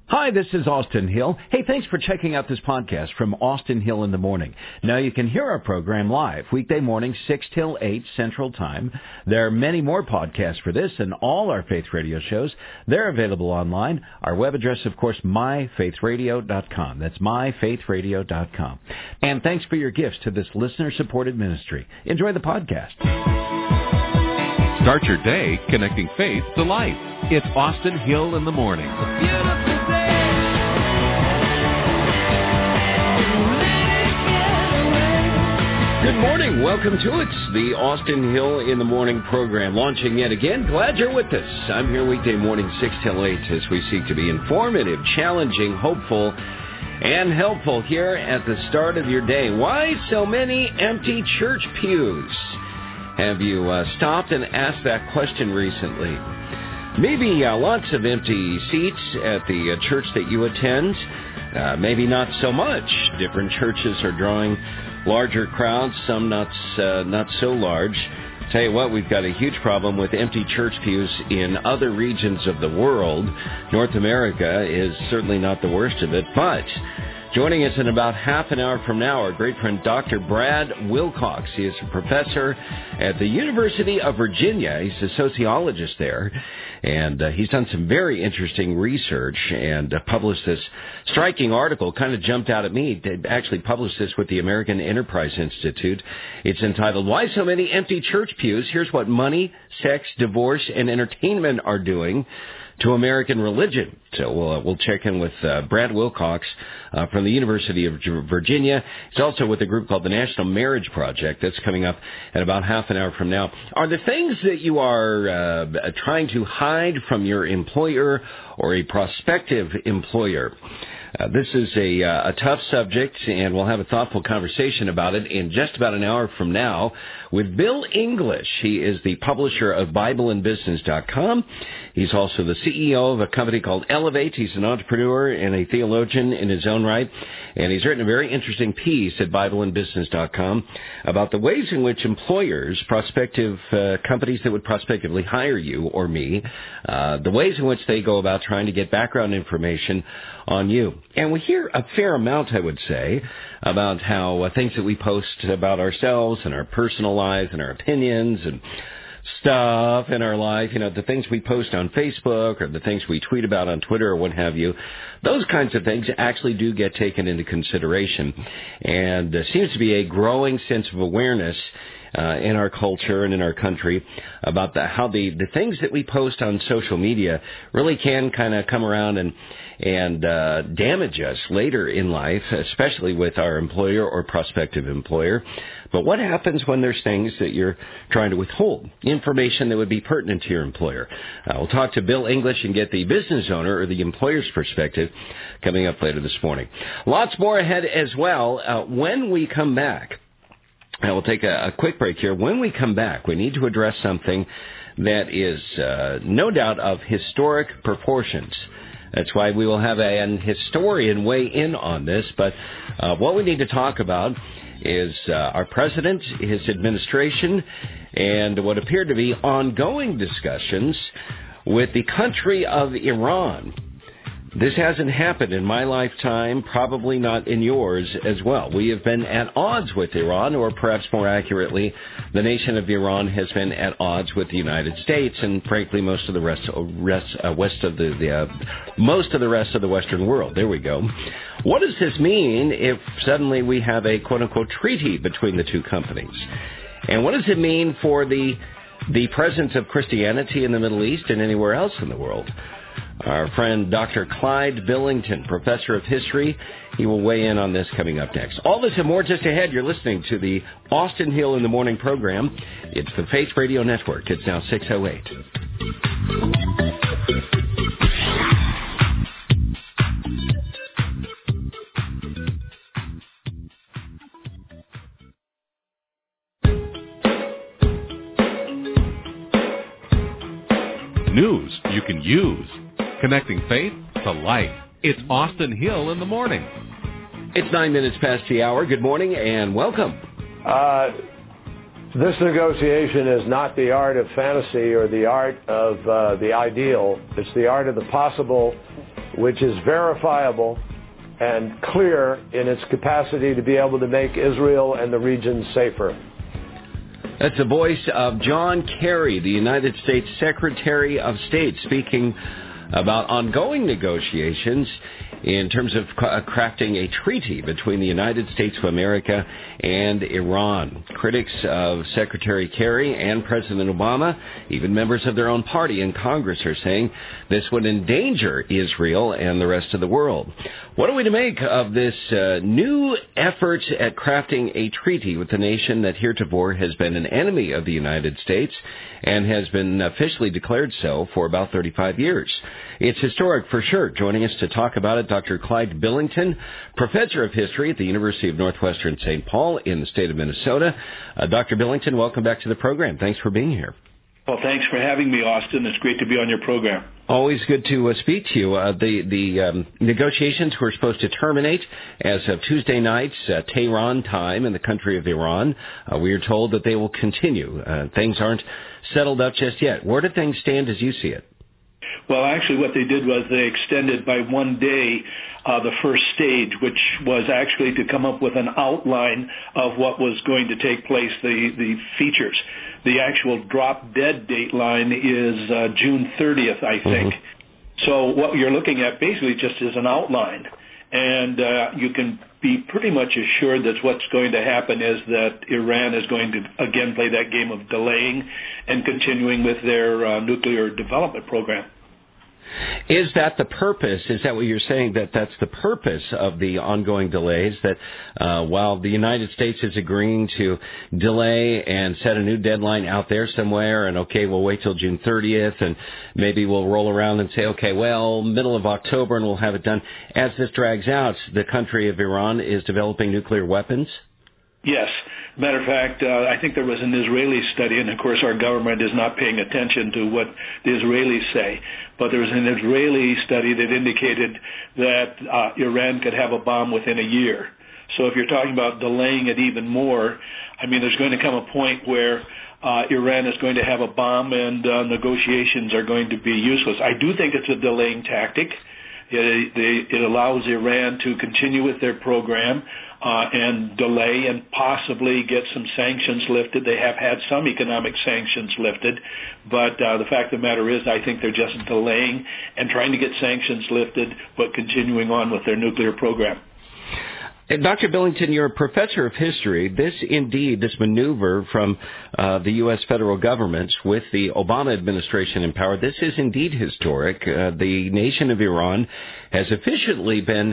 Hi, this is Austin Hill. Hey, thanks for checking out this podcast from Austin Hill in the Morning. Now, you can hear our program live, weekday mornings, 6 till 8 Central Time. There are many more podcasts for this and all our Faith Radio shows. They're available online. Our web address, of course, myfaithradio.com. That's myfaithradio.com. And thanks for your gifts to this listener-supported ministry. Enjoy the podcast. Start your day connecting faith to life. It's Austin Hill in the Morning. Good morning. Welcome to it. The Austin Hill in the Morning program launching yet again. Glad you're with us. I'm here weekday morning 6 till 8 as we seek to be informative, challenging, hopeful, and helpful here at the start of your day. Why so many empty church pews? Have you stopped and asked that question recently? Maybe lots of empty seats at the church that you attend. Maybe not so much. Different churches are drawing larger crowds, some not so large. Tell you what, we've got a huge problem with empty church pews in other regions of the world. North America is certainly not the worst of it, but joining us in about half an hour from now, our great friend Dr. Brad Wilcox. He is a professor at the University of Virginia. He's a sociologist there, and he's done some very interesting research and published this striking article. Kind of jumped out at me. They actually published this with the American Enterprise Institute. It's entitled, Why So Many Empty Church Pews? Here's what money, sex, divorce, and entertainment are doing to American religion. So we'll check in with Brad Wilcox from the University of Virginia. He's also with a group called the National Marriage Project. That's coming up at about half an hour from now. Are the things that you are trying to hide from your employer or a prospective employer? This is a tough subject, and we'll have a thoughtful conversation about it in just about an hour from now with Bill English. He is the publisher of BibleandBusiness.com. He's also the CEO of a company called Elevate. He's an entrepreneur and a theologian in his own right, and he's written a very interesting piece at BibleandBusiness.com about the ways in which employers, prospective companies that would prospectively hire you or me, the ways in which they go about trying to get background information on you. And we hear a fair amount, I would say, about how things that we post about ourselves and our personal lives and our opinions and stuff in our life, the things we post on Facebook or the things we tweet about on Twitter or what have you, those kinds of things actually do get taken into consideration. And there seems to be a growing sense of awareness in our culture and in our country about how the things that we post on social media really can kind of come around and damage us later in life, especially with our employer or prospective employer. But what happens when there's things that you're trying to withhold, information that would be pertinent to your employer? We'll talk to Bill English and get the business owner or the employer's perspective coming up later this morning. Lots more ahead as well. When we come back, we'll take a quick break here. When we come back, we need to address something that is no doubt of historic proportions. That's why we will have an historian weigh in on this. But what we need to talk about is our president, his administration, and what appear to be ongoing discussions with the country of Iran. This hasn't happened in my lifetime, probably not in yours as well. We have been at odds with Iran, or perhaps more accurately, the nation of Iran has been at odds with the United States and, frankly, most of the rest of the Western world. There we go. What does this mean if suddenly we have a quote-unquote treaty between the two companies? And what does it mean for the presence of Christianity in the Middle East and anywhere else in the world? Our friend Dr. Clyde Billington, professor of history, he will weigh in on this coming up next. All this and more just ahead. You're listening to the Austin Hill in the Morning program. It's the Faith Radio Network. It's now 6:08. News you can use. Connecting faith to life. It's Austin Hill in the Morning. It's 9 minutes past the hour. Good morning and welcome. This negotiation is not the art of fantasy or the art of the ideal. It's the art of the possible which is verifiable and clear in its capacity to be able to make Israel and the region safer. That's the voice of John Kerry, the United States Secretary of State, speaking about ongoing negotiations in terms of crafting a treaty between the United States of America and Iran. Critics of Secretary Kerry and President Obama, even members of their own party in Congress, are saying this would endanger Israel and the rest of the world. What are we to make of this new effort at crafting a treaty with a nation that heretofore has been an enemy of the United States and has been officially declared so for about 35 years? It's historic for sure. Joining us to talk about it, Dr. Clyde Billington, professor of history at the University of Northwestern St. Paul in the state of Minnesota. Dr. Billington, welcome back to the program. Thanks for being here. Well, thanks for having me, Austin. It's great to be on your program. Always good to speak to you. The negotiations were supposed to terminate as of Tuesday night, Tehran time in the country of Iran. We are told that they will continue. Things aren't settled up just yet. Where do things stand as you see it? Well, actually what they did was they extended by 1 day the first stage, which was actually to come up with an outline of what was going to take place, the features. The actual drop-dead date line is June 30th, I think. Mm-hmm. So what you're looking at basically just is an outline. And you can be pretty much assured that what's going to happen is that Iran is going to, again, play that game of delaying and continuing with their nuclear development program. Is that the purpose? Is that what you're saying, that that's the purpose of the ongoing delays, that while the United States is agreeing to delay and set a new deadline out there somewhere, and okay, we'll wait till June 30th, and maybe we'll roll around and say, okay, well, middle of October, and we'll have it done. As this drags out, the country of Iran is developing nuclear weapons? Yes. Matter of fact, I think there was an Israeli study, and of course our government is not paying attention to what the Israelis say, but there was an Israeli study that indicated that Iran could have a bomb within a year. So if you're talking about delaying it even more, I mean, there's going to come a point where Iran is going to have a bomb and negotiations are going to be useless. I do think it's a delaying tactic. It allows Iran to continue with their program and delay and possibly get some sanctions lifted. They have had some economic sanctions lifted, but the fact of the matter is I think they're just delaying and trying to get sanctions lifted, but continuing on with their nuclear program. Dr. Billington, you're a professor of history. This maneuver from the U.S. federal government with the Obama administration in power, this is indeed historic. The nation of Iran has officially been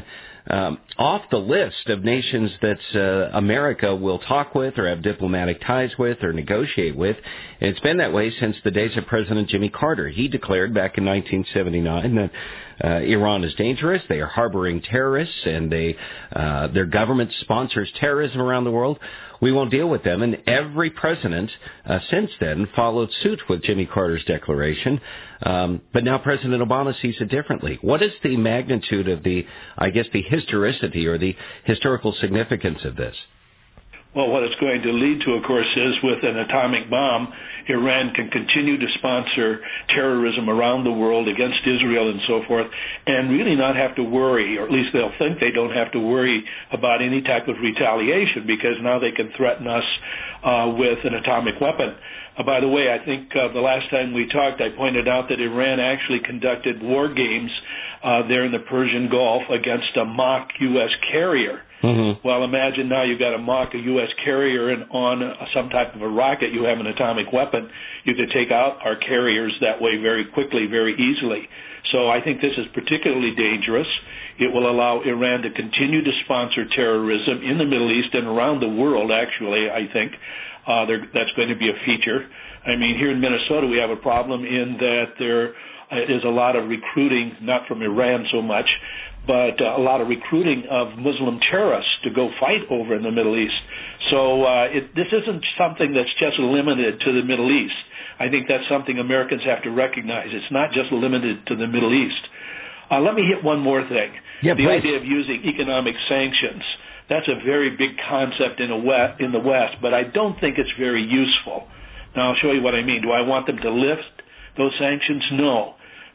off the list of nations that America will talk with or have diplomatic ties with or negotiate with. And it's been that way since the days of President Jimmy Carter. He declared back in 1979 that Iran is dangerous. They are harboring terrorists, and their government sponsors terrorism around the world. We won't deal with them. And every president since then followed suit with Jimmy Carter's declaration. But now President Obama sees it differently. What is the magnitude of the historicity or the historical significance of this? Well, what it's going to lead to, of course, is with an atomic bomb, Iran can continue to sponsor terrorism around the world against Israel and so forth, and really not have to worry, or at least they'll think they don't have to worry about any type of retaliation, because now they can threaten us with an atomic weapon. By the way, I think the last time we talked, I pointed out that Iran actually conducted war games there in the Persian Gulf against a mock U.S. carrier. Mm-hmm. Well, imagine now you've got a mock U.S. carrier and on some type of a rocket you have an atomic weapon. You could take out our carriers that way very quickly, very easily. So I think this is particularly dangerous. It will allow Iran to continue to sponsor terrorism in the Middle East and around the world, actually, I think. That's going to be a feature. I mean, here in Minnesota we have a problem in that there is a lot of recruiting, not from Iran so much, but a lot of recruiting of Muslim terrorists to go fight over in the Middle East. So this isn't something that's just limited to the Middle East. I think that's something Americans have to recognize. It's not just limited to the Middle East. Let me hit one more thing. Yeah, the idea of using economic sanctions. That's a very big concept in the West, but I don't think it's very useful. Now, I'll show you what I mean. Do I want them to lift those sanctions? No.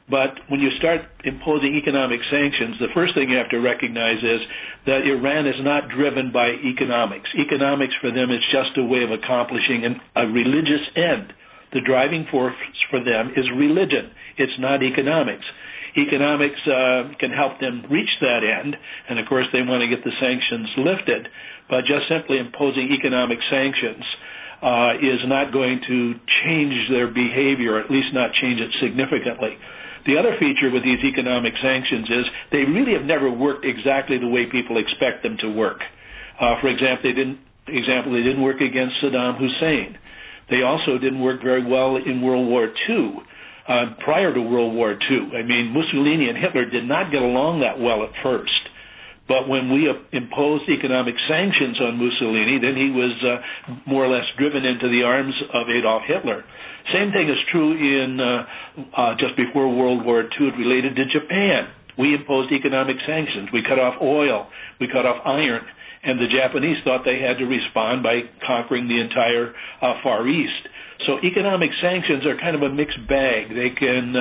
But when you start imposing economic sanctions, the first thing you have to recognize is that Iran is not driven by economics. Economics for them is just a way of accomplishing a religious end. The driving force for them is religion. It's not economics. Economics can help them reach that end, and of course they want to get the sanctions lifted, but just simply imposing economic sanctions is not going to change their behavior, or at least not change it significantly. The other feature with these economic sanctions is they really have never worked exactly the way people expect them to work. For example, they didn't work against Saddam Hussein. They also didn't work very well in World War II. Prior to World War II, I mean, Mussolini and Hitler did not get along that well at first. But when we imposed economic sanctions on Mussolini, then he was more or less driven into the arms of Adolf Hitler. Same thing is true in just before World War II related to Japan. We imposed economic sanctions. We cut off oil. We cut off iron. And the Japanese thought they had to respond by conquering the entire Far East. So economic sanctions are kind of a mixed bag. They can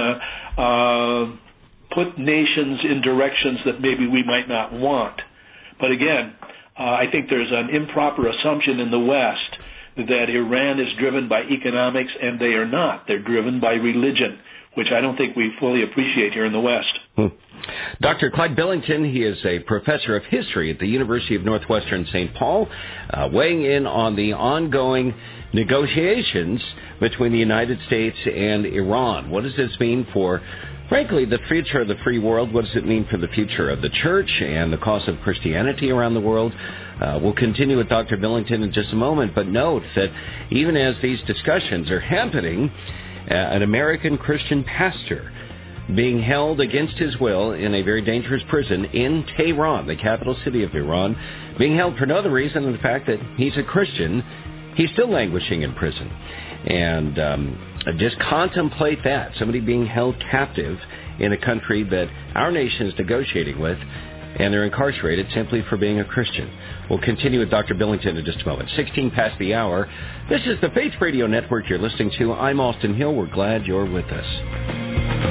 put nations in directions that maybe we might not want. But again, I think there's an improper assumption in the West that Iran is driven by economics, and they are not. They're driven by religion, which I don't think we fully appreciate here in the West. Dr. Clyde Billington, he is a professor of history at the University of Northwestern St. Paul, weighing in on the ongoing negotiations between the United States and Iran. What does this mean for, frankly, the future of the free world? What does it mean for the future of the church and the cause of Christianity around the world? We'll continue with Dr. Billington in just a moment, but note that even as these discussions are happening, an American Christian pastor being held against his will in a very dangerous prison in Tehran, the capital city of Iran, being held for no other reason than the fact that he's a Christian. He's still languishing in prison. And just contemplate that, somebody being held captive in a country that our nation is negotiating with, and they're incarcerated simply for being a Christian. We'll continue with Dr. Billington in just a moment. 16 past the hour. This is the Faith Radio Network you're listening to. I'm Austin Hill. We're glad you're with us.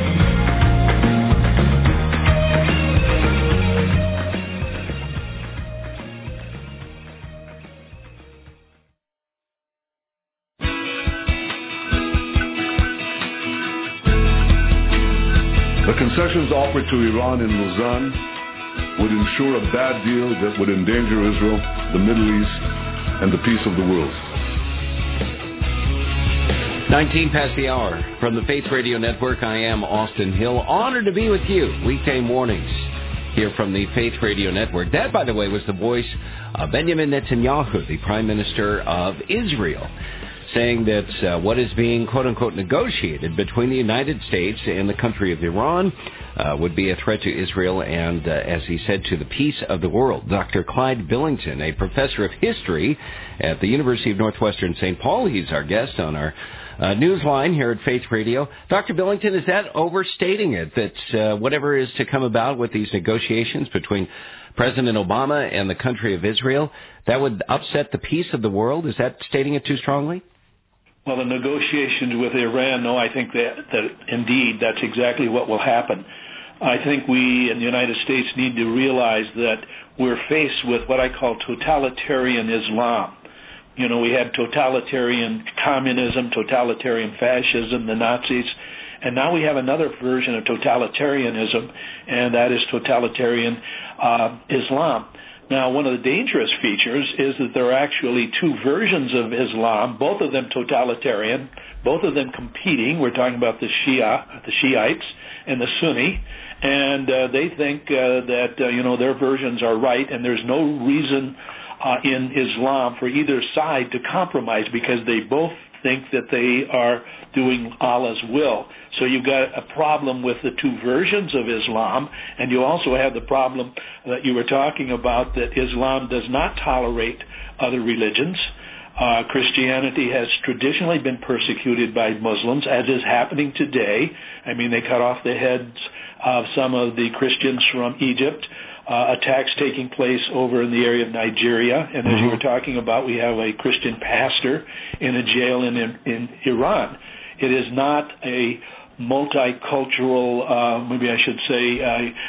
The concessions offered to Iran in Lausanne would ensure a bad deal that would endanger Israel, the Middle East, and the peace of the world. 19 past the hour. From the Faith Radio Network, I am Austin Hill. Honored to be with you weekday mornings here from the Faith Radio Network. That, by the way, was the voice of Benjamin Netanyahu, the Prime Minister of Israel, saying that what is being, quote-unquote, negotiated between the United States and the country of Iran would be a threat to Israel and, as he said, to the peace of the world. Dr. Clyde Billington, a professor of history at the University of Northwestern St. Paul, he's our guest on our Newsline here at Faith Radio. Dr. Billington, is that overstating it, that whatever is to come about with these negotiations between President Obama and the country of Israel, that would upset the peace of the world? Is that stating it too strongly? Well, the negotiations with Iran, no, I think that indeed that's exactly what will happen. I think we in the United States need to realize that we're faced with what I call totalitarian Islam. You know, we had totalitarian communism, totalitarian fascism, the Nazis, and now we have another version of totalitarianism, and that is totalitarian Islam. Now, one of the dangerous features is that there are actually two versions of Islam, both of them totalitarian, both of them competing. We're talking about the Shiites, and the Sunni, and they think that their versions are right, and there's no reason in Islam for either side to compromise because they both think that they are doing Allah's will. So you've got a problem with the two versions of Islam, and you also have the problem that you were talking about, that Islam does not tolerate other religions. Christianity has traditionally been persecuted by Muslims, as is happening today. I mean, they cut off the heads of some of the Christians from Egypt. Attacks taking place over in the area of Nigeria. And as you were talking about, we have a Christian pastor in a jail in Iran. It is not a multicultural, maybe I should say,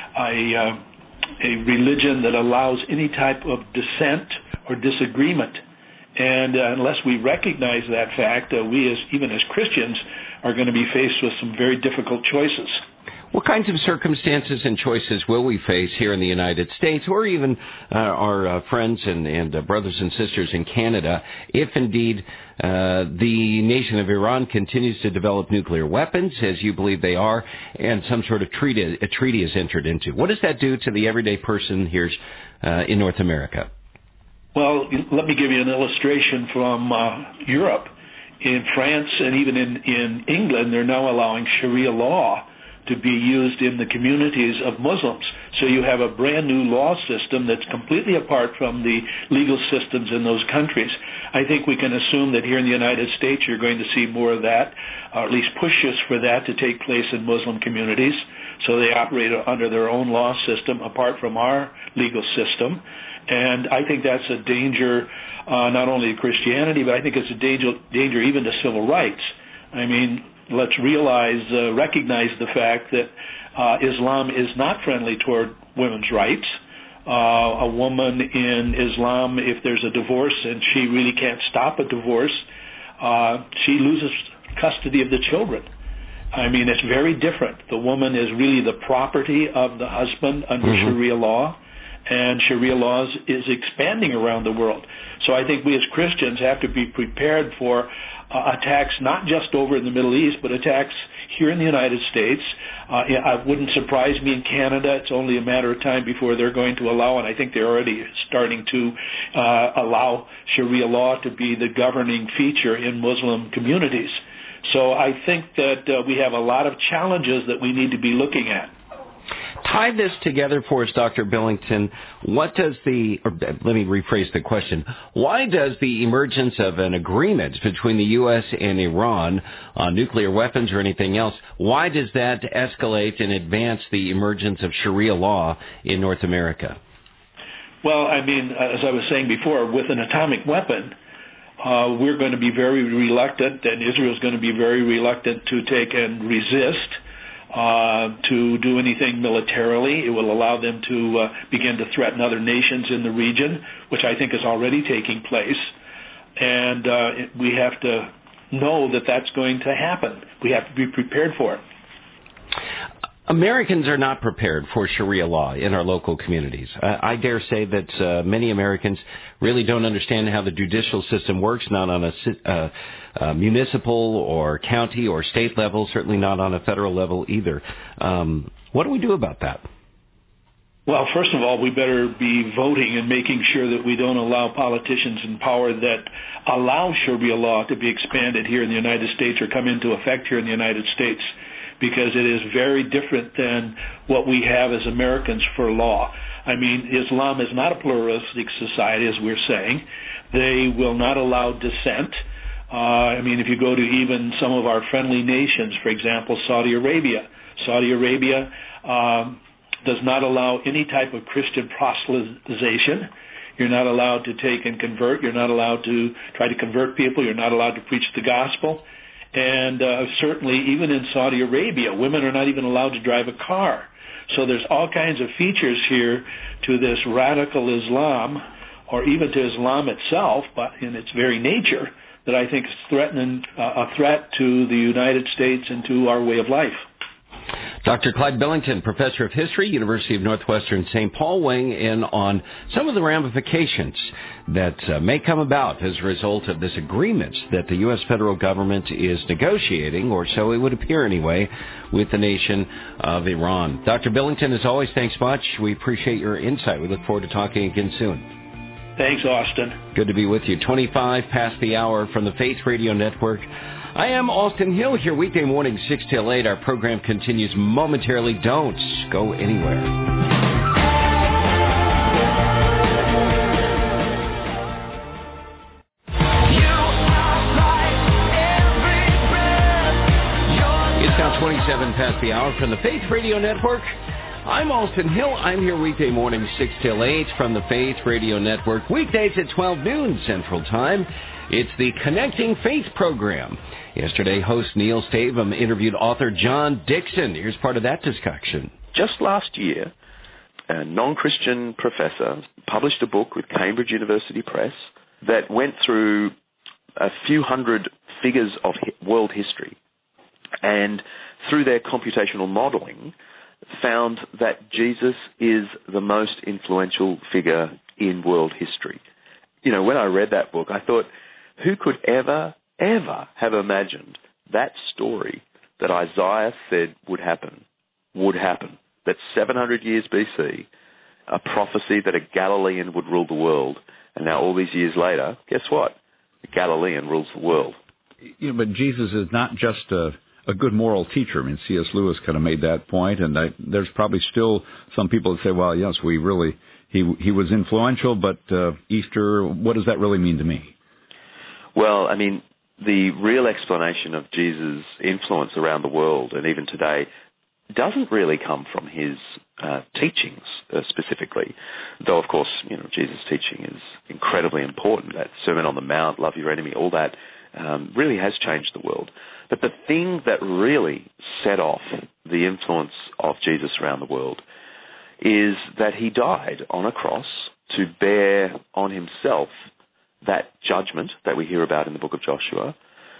a religion that allows any type of dissent or disagreement. And unless we recognize that fact, we even as Christians are going to be faced with some very difficult choices. What kinds of circumstances and choices will we face here in the United States, or even our friends and brothers and sisters in Canada, if indeed the nation of Iran continues to develop nuclear weapons, as you believe they are, and some sort of treaty is entered into? What does that do to the everyday person here in North America? Well, let me give you an illustration from Europe. In France and even in England, they're now allowing Sharia law to be used in the communities of Muslims. So you have a brand new law system that's completely apart from the legal systems in those countries. I think we can assume that here in the United States you're going to see more of that, or at least pushes for that to take place in Muslim communities. So they operate under their own law system apart from our legal system. And I think that's a danger not only to Christianity, but I think it's a danger even to civil rights. I mean, let's recognize the fact that Islam is not friendly toward women's rights. A woman in Islam, if there's a divorce and she really can't stop a divorce, she loses custody of the children. I mean, it's very different. The woman is really the property of the husband under Sharia law, and Sharia laws is expanding around the world. So I think we as Christians have to be prepared for attacks not just over in the Middle East, but attacks here in the United States. It wouldn't surprise me in Canada. It's only a matter of time before they're going to allow, and I think they're already starting to allow Sharia law to be the governing feature in Muslim communities. So I think that we have a lot of challenges that we need to be looking at. Tie this together for us, Dr. Billington. Let me rephrase the question. Why does the emergence of an agreement between the U.S. and Iran on nuclear weapons or anything else, why does that escalate and advance the emergence of Sharia law in North America? Well, I mean, as I was saying before, with an atomic weapon, we're going to be very reluctant, and Israel is going to be very reluctant to take and resist to do anything militarily. It will allow them to begin to threaten other nations in the region, which I think is already taking place. And we have to know that that's going to happen. We have to be prepared for it. Americans are not prepared for Sharia law in our local communities. I dare say that many Americans really don't understand how the judicial system works, not on a municipal or county or state level, certainly not on a federal level either. What do we do about that? Well, first of all, we better be voting and making sure that we don't allow politicians in power that allow Sharia law to be expanded here in the United States or come into effect here in the United States, because it is very different than what we have as Americans for law. I mean, Islam is not a pluralistic society, as we're saying. They will not allow dissent. I mean, if you go to even some of our friendly nations, for example, Saudi Arabia does not allow any type of Christian proselytization. You're not allowed to take and convert. You're not allowed to try to convert people. You're not allowed to preach the gospel. And certainly, even in Saudi Arabia, women are not even allowed to drive a car. So there's all kinds of features here to this radical Islam, or even to Islam itself, but in its very nature, that I think is a threat to the United States and to our way of life. Dr. Clyde Billington, Professor of History, University of Northwestern St. Paul, weighing in on some of the ramifications that may come about as a result of this agreement that the U.S. federal government is negotiating, or so it would appear anyway, with the nation of Iran. Dr. Billington, as always, thanks much. We appreciate your insight. We look forward to talking again soon. Thanks, Austin. Good to be with you. 25 past the hour from the Faith Radio Network. I am Austin Hill here weekday morning 6 till 8. Our program continues momentarily. Don't go anywhere. It's now 27 past the hour from the Faith Radio Network. I'm Austin Hill. I'm here weekday morning 6 till 8 from the Faith Radio Network. Weekdays at 12 noon Central Time. It's the Connecting Faith program. Yesterday, host Neil Stavum interviewed author John Dickson. Here's part of that discussion. Just last year, a non-Christian professor published a book with Cambridge University Press that went through a few hundred figures of world history, and through their computational modeling found that Jesus is the most influential figure in world history. You know, when I read that book, I thought, who could ever have imagined that story that Isaiah said would happen, that 700 years BC, a prophecy that a Galilean would rule the world, and now all these years later, guess what? The Galilean rules the world. You know, but Jesus is not just a good moral teacher. I mean, C.S. Lewis kind of made that point, and there's probably still some people that say, well, yes, he was influential, but Easter, what does that really mean to me? Well, I mean, the real explanation of Jesus' influence around the world, and even today, doesn't really come from his teachings specifically, though, of course, you know, Jesus' teaching is incredibly important. That Sermon on the Mount, love your enemy, all that really has changed the world. But the thing that really set off the influence of Jesus around the world is that he died on a cross to bear on himself that judgment that we hear about in the book of Joshua.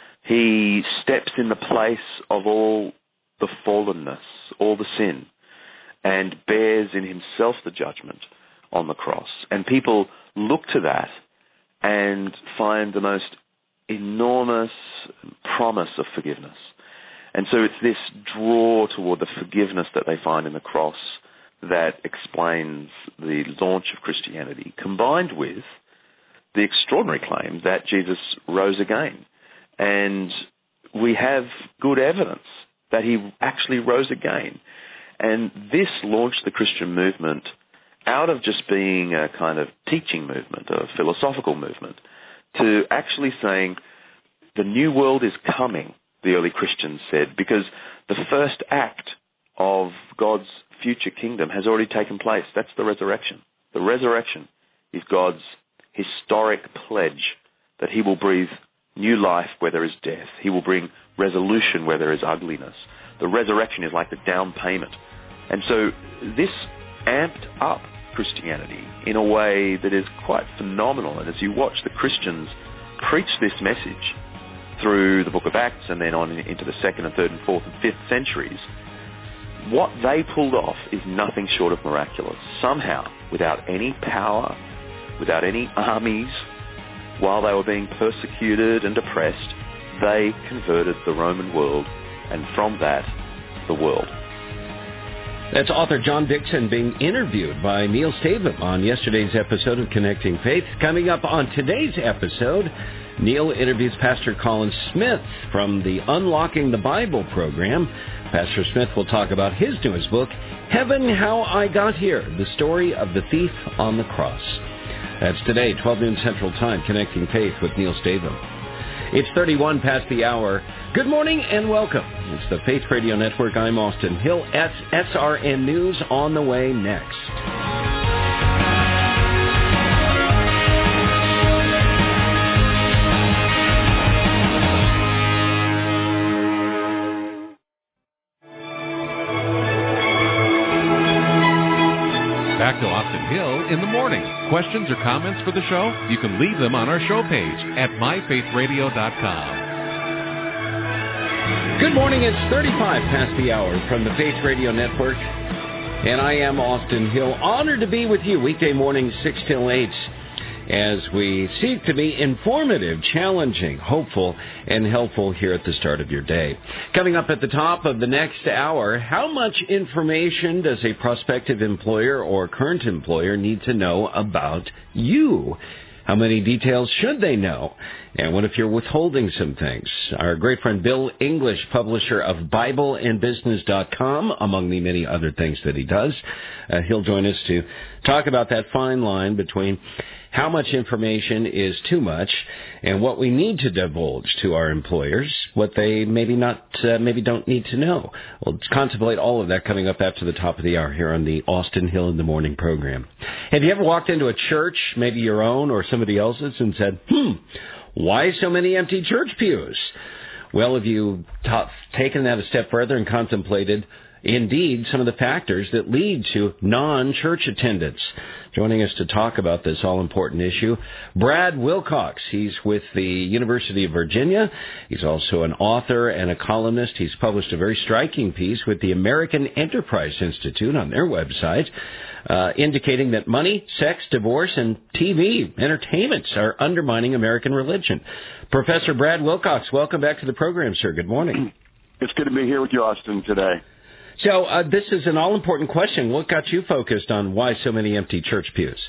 He steps in the place of all the fallenness, all the sin, and bears in himself the judgment on the cross. And people look to that and find the most enormous promise of forgiveness. And so it's this draw toward the forgiveness that they find in the cross that explains the launch of Christianity, combined with the extraordinary claim that Jesus rose again. And we have good evidence that he actually rose again. And this launched the Christian movement out of just being a kind of teaching movement, a philosophical movement, to actually saying the new world is coming, the early Christians said, because the first act of God's future kingdom has already taken place. That's the resurrection. The resurrection is God's historic pledge that he will breathe new life where there is death. He will bring resolution where there is ugliness. The resurrection is like the down payment. And so this amped up Christianity in a way that is quite phenomenal. And as you watch the Christians preach this message through the book of Acts and then on into the 2nd and 3rd and 4th and 5th centuries, what they pulled off is nothing short of miraculous. Somehow, without any power, without any armies, while they were being persecuted and oppressed, they converted the Roman world, and from that, the world. That's author John Dickson being interviewed by Neil Stavum on yesterday's episode of Connecting Faith. Coming up on today's episode, Neil interviews Pastor Colin Smith from the Unlocking the Bible program. Pastor Smith will talk about his newest book, Heaven, How I Got Here, the story of the thief on the cross. That's today, 12 noon Central Time, Connecting Faith with Neil Stavum. It's 31 past the hour. Good morning and welcome. It's the Faith Radio Network. I'm Austin Hill. SRN News on the way next. Back to Austin Hill in the morning. Questions or comments for the show? You can leave them on our show page at myfaithradio.com. Good morning. It's 35 past the hour from the Faith Radio Network. And I am Austin Hill. Honored to be with you weekday mornings 6 till 8 as we seek to be informative, challenging, hopeful, and helpful here at the start of your day. Coming up at the top of the next hour, how much information does a prospective employer or current employer need to know about you? How many details should they know? And what if you're withholding some things? Our great friend Bill English, publisher of BibleandBusiness.com, among the many other things that he does, he'll join us to talk about that fine line between how much information is too much and what we need to divulge to our employers, what they maybe don't need to know. We'll contemplate all of that coming up after the top of the hour here on the Austin Hill in the Morning program. Have you ever walked into a church, maybe your own or somebody else's, and said, Why so many empty church pews? Well, have you taken that a step further and contemplated, indeed, some of the factors that lead to non-church attendance? Joining us to talk about this all-important issue, Brad Wilcox. He's with the University of Virginia. He's also an author and a columnist. He's published a very striking piece with the American Enterprise Institute on their website, indicating that money, sex, divorce, and TV entertainments are undermining American religion. Professor Brad Wilcox, welcome back to the program, sir. Good morning. It's good to be here with you, Austin, today. So this is an all-important question. What got you focused on why so many empty church pews?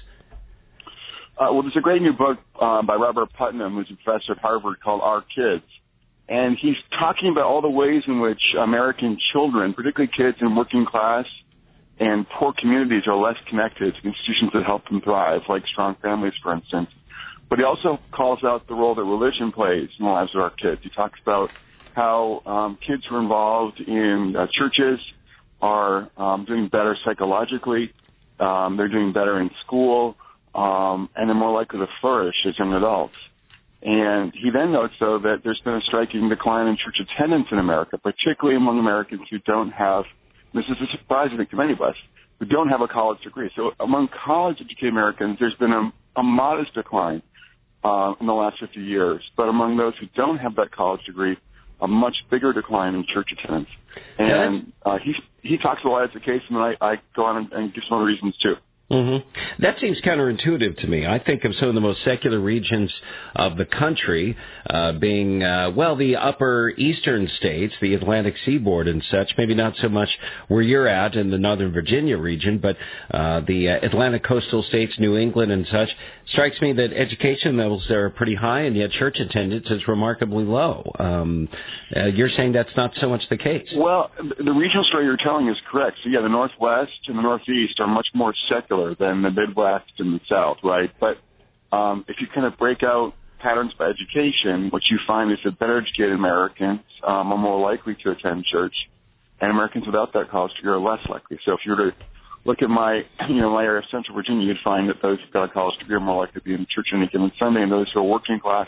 Well, there's a great new book by Robert Putnam, who's a professor at Harvard, called Our Kids. And he's talking about all the ways in which American children, particularly kids in working class and poor communities, are less connected to institutions that help them thrive, like strong families, for instance. But he also calls out the role that religion plays in the lives of our kids. He talks about how kids who are involved in churches are doing better psychologically, they're doing better in school, and they're more likely to flourish as young adults. And he then notes, though, that there's been a striking decline in church attendance in America, particularly among Americans who don't have, this is a surprise, I think, to many of us, who don't have a college degree. So among college-educated Americans, there's been a modest decline in the last 50 years. But among those who don't have that college degree, a much bigger decline in church attendance. And he talks about why it's the case, and I go on and give some other reasons, too. Mm-hmm. That seems counterintuitive to me. I think of some of the most secular regions of the country being, the upper eastern states, the Atlantic seaboard and such, maybe not so much where you're at in the Northern Virginia region, but the Atlantic coastal states, New England and such. Strikes me that education levels there are pretty high, and yet church attendance is remarkably low. You're saying that's not so much the case. Well, the regional story you're telling is correct. So, yeah, the Northwest and the Northeast are much more secular than the Midwest and the South, right? But if you kind of break out patterns by education, what you find is that better educated Americans are more likely to attend church, and Americans without that college degree are less likely. So if you were to look at my area of Central Virginia, you'd find that those who've got a college degree are more likely to be in church on any given Sunday, and those who are working class,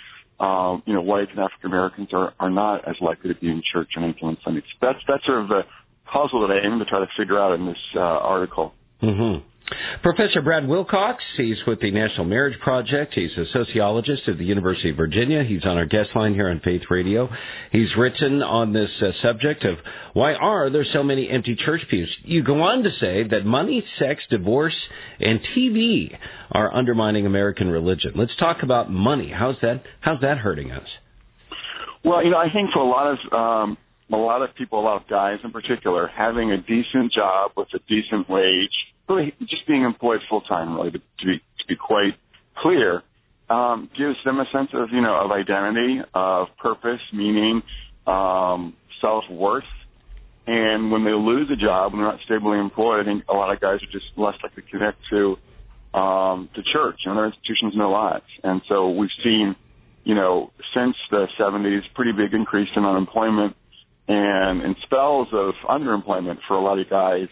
white and African Americans are not as likely to be in church on any given Sunday. So that's sort of the puzzle that I aim to try to figure out in this article. Mm-hmm. Professor Brad Wilcox, he's with the National Marriage Project. He's a sociologist at the University of Virginia. He's on our guest line here on Faith Radio. He's written on this subject of why are there so many empty church pews. You go on to say that money, sex, divorce, and TV are undermining American religion. Let's talk about money. How's that hurting us? Well, I think for a lot of people, a lot of guys in particular, having a decent job with a decent wage, really just being employed full time, really, to be quite clear, gives them a sense of of identity, of purpose, meaning, self-worth. And when they lose a job, when they're not stably employed, I think a lot of guys are just less likely to connect to church and other institutions in their lives. And so we've seen, since the 70s, pretty big increase in unemployment and in spells of underemployment for a lot of guys,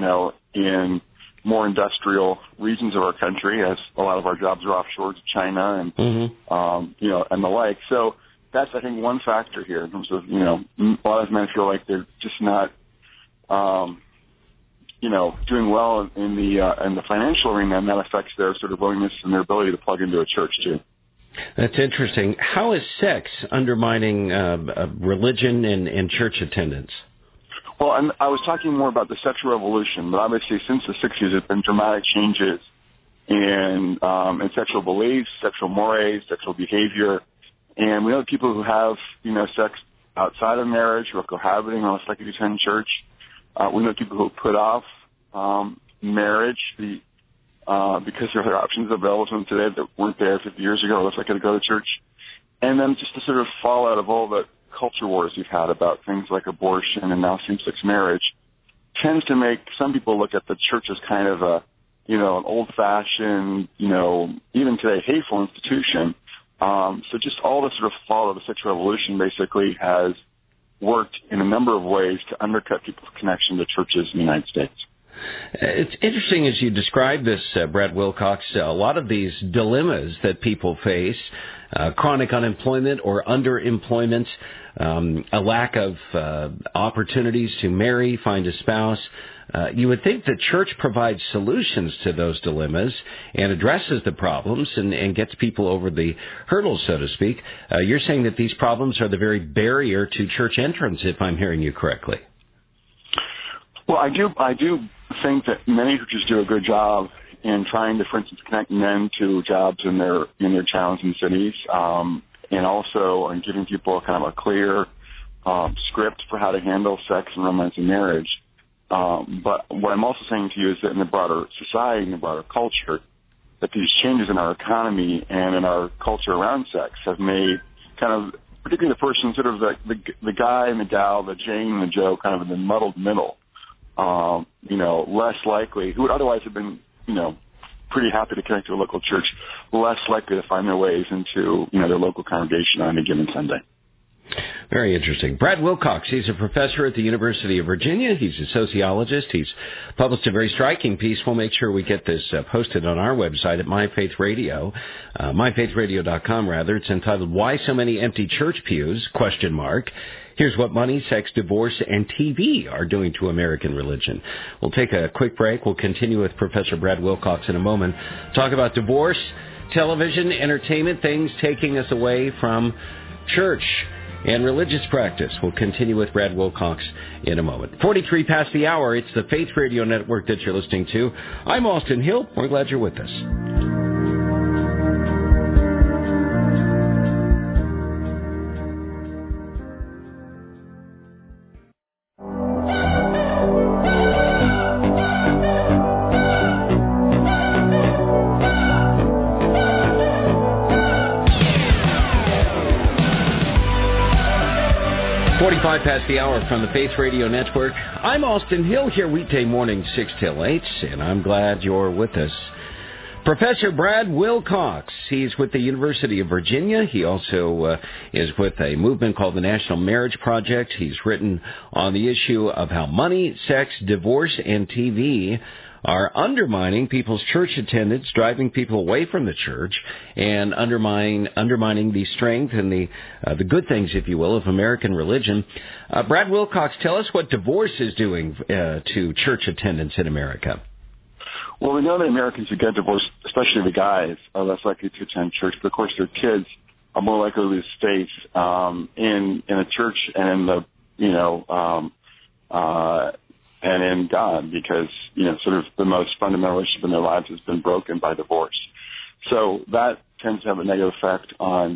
in more industrial regions of our country, as a lot of our jobs are offshore to China and, and the like. So that's, I think, one factor here in terms of, a lot of men feel like they're just not, doing well in the financial arena, and that affects their sort of willingness and their ability to plug into a church, too. That's interesting. How is sex undermining religion and church attendance? Well, I was talking more about the sexual revolution, but obviously since the 60s, there have been dramatic changes in sexual beliefs, sexual mores, sexual behavior. And we know people who have, sex outside of marriage, who are cohabiting, are less likely to attend church. We know people who put off marriage because there are options available to them today that weren't there 50 years ago, less likely to go to church. And then just the sort of fallout of all the culture wars we've had about things like abortion and now same-sex marriage tends to make some people look at the church as kind of an old-fashioned, even today, hateful institution. So just all the sort of fallout of the sexual revolution basically has worked in a number of ways to undercut people's connection to churches in the United States. It's interesting as you describe this, Brad Wilcox, a lot of these dilemmas that people face chronic unemployment or underemployment, a lack of opportunities to marry, find a spouse. You would think the church provides solutions to those dilemmas and addresses the problems and gets people over the hurdles, so to speak. You're saying that these problems are the very barrier to church entrance, if I'm hearing you correctly. Well, I do think that many churches do a good job in trying to, for instance, connect men to jobs in their towns and cities, and also in giving people kind of a clear script for how to handle sex and romance and marriage. But what I'm also saying to you is that in the broader society, in the broader culture, that these changes in our economy and in our culture around sex have made kind of, particularly the person sort of the guy and the gal, the Jane and the Joe, kind of in the muddled middle, less likely, who would otherwise have been, pretty happy to connect to a local church, less likely to find their ways into, their local congregation on a given Sunday. Very interesting. Brad Wilcox, he's a professor at the University of Virginia. He's a sociologist. He's published a very striking piece. We'll make sure we get this posted on our website at My Faith Radio, myfaithradio.com rather. It's entitled, Why So Many Empty Church Pews? ? Here's what money, sex, divorce, and TV are doing to American religion. We'll take a quick break. We'll continue with Professor Brad Wilcox in a moment. Talk about divorce, television, entertainment, things taking us away from church and religious practice. We'll continue with Brad Wilcox in a moment. 43 past the hour. It's the Faith Radio Network that you're listening to. I'm Austin Hill. We're glad you're with us. Past the hour from the Faith Radio Network. I'm Austin Hill here weekday morning 6 till 8, and I'm glad you're with us. Professor Brad Wilcox, he's with the University of Virginia. He also is with a movement called the National Marriage Project. He's written on the issue of how money, sex, divorce, and TV are undermining people's church attendance, driving people away from the church, and undermining the strength and the good things, if you will, of American religion. Brad Wilcox, tell us what divorce is doing to church attendance in America. Well, we know that Americans who get divorced, especially the guys, are less likely to attend church, but of course their kids are more likely to lose faith in a church and in the and in God, because, sort of the most fundamental relationship in their lives has been broken by divorce. So that tends to have a negative effect on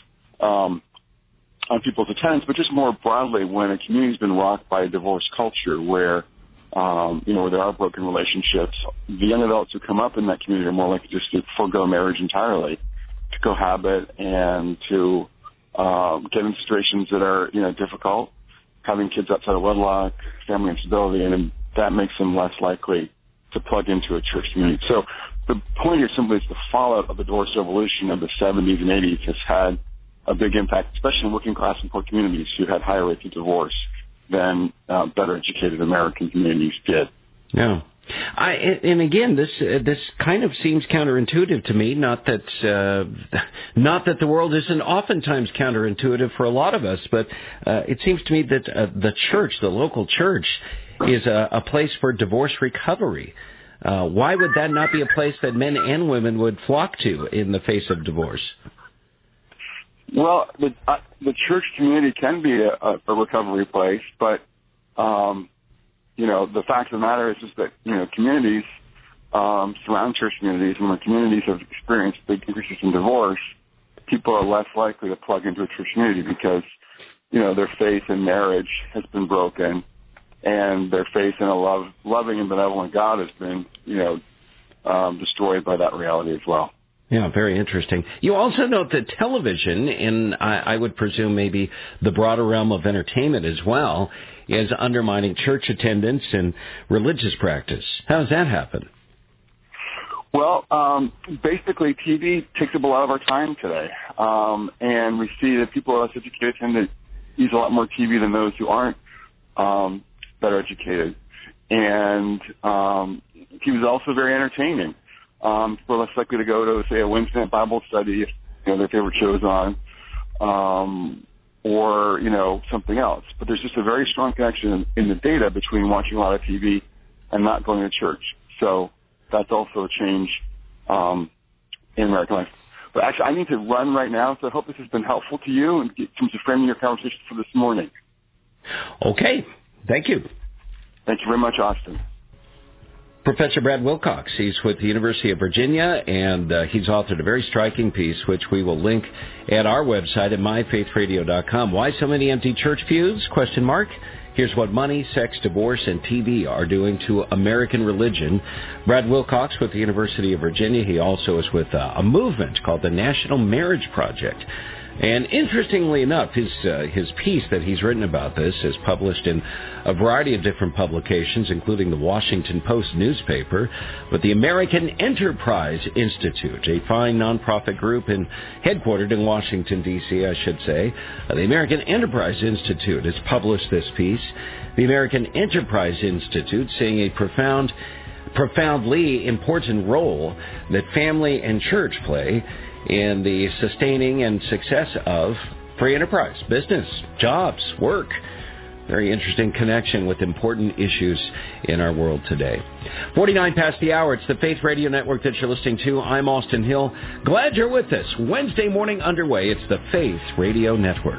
people's attendance, but just more broadly, when a community's been rocked by a divorce culture where, where there are broken relationships, the young adults who come up in that community are more likely just to forego marriage entirely, to cohabit and to get in situations that are, difficult, having kids outside of wedlock, family instability, and that makes them less likely to plug into a church community. So the point here simply is the fallout of the divorce revolution of the 70s and 80s has had a big impact, especially in working class and poor communities who had higher rates of divorce than better educated American communities did. Yeah. And again, this kind of seems counterintuitive to me. Not that the world isn't oftentimes counterintuitive for a lot of us, but it seems to me that the church, the local church, is a place for divorce recovery. Why would that not be a place that men and women would flock to in the face of divorce? Well, the church community can be a recovery place, but the fact of the matter is that, communities surround church communities, and when communities have experienced big increases in divorce, people are less likely to plug into a church community because, their faith in marriage has been broken, and their faith in a loving and benevolent God has been, destroyed by that reality as well. Yeah, very interesting. You also note that television, and I would presume maybe the broader realm of entertainment as well, is undermining church attendance and religious practice. How does that happen? Well, basically, TV takes up a lot of our time today, and we see that people less educated tend to use a lot more TV than those who aren't better educated. And TV is also very entertaining. We're less likely to go to, say, a Wednesday night Bible study their favorite shows on, or, something else. But there's just a very strong connection in the data between watching a lot of TV and not going to church. So that's also a change in American life. But actually, I need to run right now, so I hope this has been helpful to you in terms of framing your conversation for this morning. Okay. Thank you. Thank you very much, Austin. Professor Brad Wilcox, he's with the University of Virginia, and he's authored a very striking piece, which we will link at our website at myfaithradio.com. Why so many empty church pews? ? Here's what money, sex, divorce, and TV are doing to American religion. Brad Wilcox with the University of Virginia. He also is with a movement called the National Marriage Project. And interestingly enough, his piece that he's written about this is published in a variety of different publications, including the Washington Post newspaper. But the American Enterprise Institute, a fine nonprofit group headquartered in Washington, D.C., I should say, the American Enterprise Institute has published this piece. The American Enterprise Institute saying a profoundly important role that family and church play in the sustaining and success of free enterprise, business, jobs, work. Very interesting connection with important issues in our world today. 49 past the hour. It's the Faith Radio Network that you're listening to. I'm Austin Hill. Glad you're with us. Wednesday morning underway. It's the Faith Radio Network.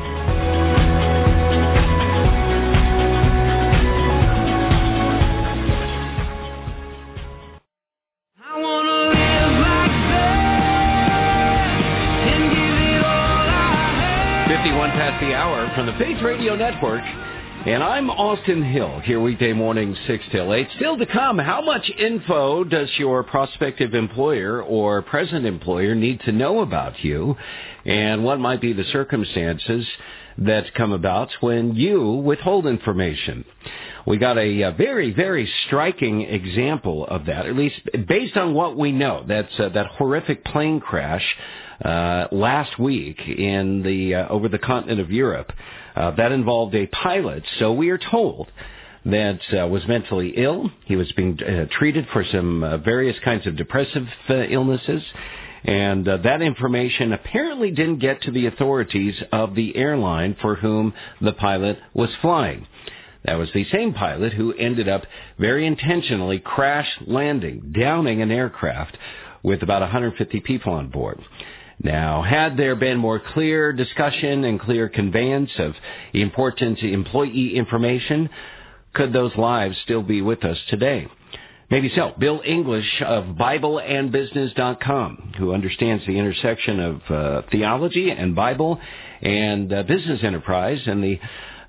Past the hour from the Faith Radio Network, and I'm Austin Hill, here weekday morning 6 till 8. Still to come, how much info does your prospective employer or present employer need to know about you, and what might be the circumstances that come about when you withhold information? We got a very, very striking example of that, at least based on what we know. That's that horrific plane crash last week in over the continent of Europe. That involved a pilot, so we are told, that was mentally ill. He was being treated for some various kinds of depressive illnesses, and that information apparently didn't get to the authorities of the airline for whom the pilot was flying. That was the same pilot who ended up very intentionally crash landing, downing an aircraft with about 150 people on board. Now, had there been more clear discussion and clear conveyance of important employee information, could those lives still be with us today? Maybe so. Bill English of BibleandBusiness.com, who understands the intersection of theology and Bible and business enterprise and the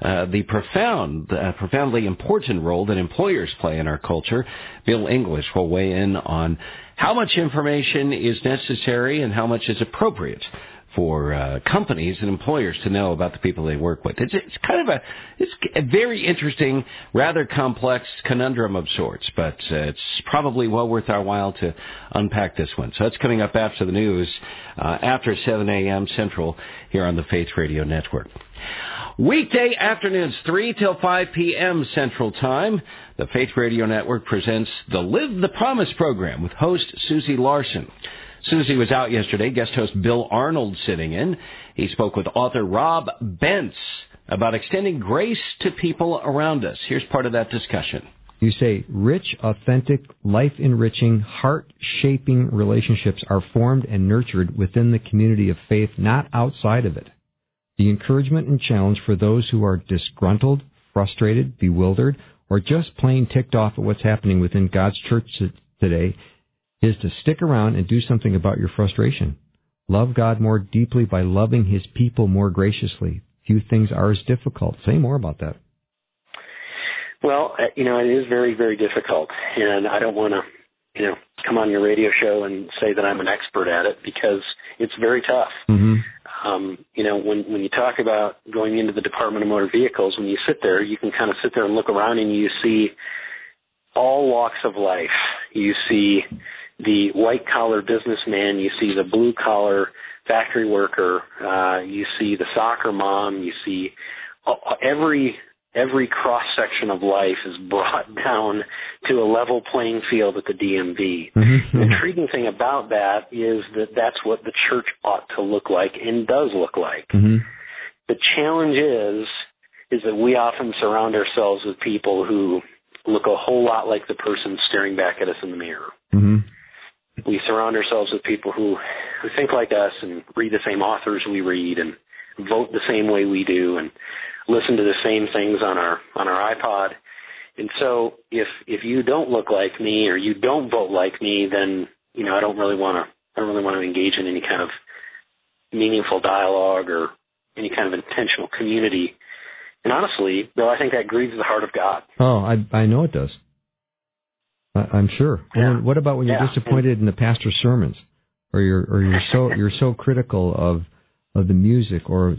profoundly important role that employers play in our culture. Bill English will weigh in on how much information is necessary and how much is appropriate for companies and employers to know about the people they work with. It's a very interesting, rather complex conundrum of sorts, but it's probably well worth our while to unpack this one. So that's coming up after the news, after 7 a.m. Central here on the Faith Radio Network. Weekday afternoons, 3 till 5 p.m. Central Time, the Faith Radio Network presents the Live the Promise program with host Susie Larson. Susie was out yesterday, guest host Bill Arnold sitting in. He spoke with author Rob Bentz about extending grace to people around us. Here's part of that discussion. You say rich, authentic, life-enriching, heart-shaping relationships are formed and nurtured within the community of faith, not outside of it. The encouragement and challenge for those who are disgruntled, frustrated, bewildered, or just plain ticked off at what's happening within God's church today is to stick around and do something about your frustration. Love God more deeply by loving His people more graciously. Few things are as difficult. Say more about that. Well, it is very, very difficult, and I don't want to, come on your radio show and say that I'm an expert at it because it's very tough. Mm-hmm. When you talk about going into the Department of Motor Vehicles, when you sit there, you can kind of sit there and look around and you see all walks of life. You see the white-collar businessman, you see the blue-collar factory worker, you see the soccer mom, you see every every cross-section of life is brought down to a level playing field at the DMV. Mm-hmm. The intriguing thing about that is that that's what the church ought to look like and does look like. Mm-hmm. The challenge is that we often surround ourselves with people who look a whole lot like the person staring back at us in the mirror. Mm-hmm. We surround ourselves with people who think like us and read the same authors we read and vote the same way we do and listen to the same things on our iPod. And so if you don't look like me or you don't vote like me, then I don't really want to engage in any kind of meaningful dialogue or any kind of intentional community. And honestly, Bill, I think that grieves the heart of God. Oh, I know it does. I'm sure. Yeah. And what about when you're disappointed in the pastor's sermons, or you're so critical of the music, or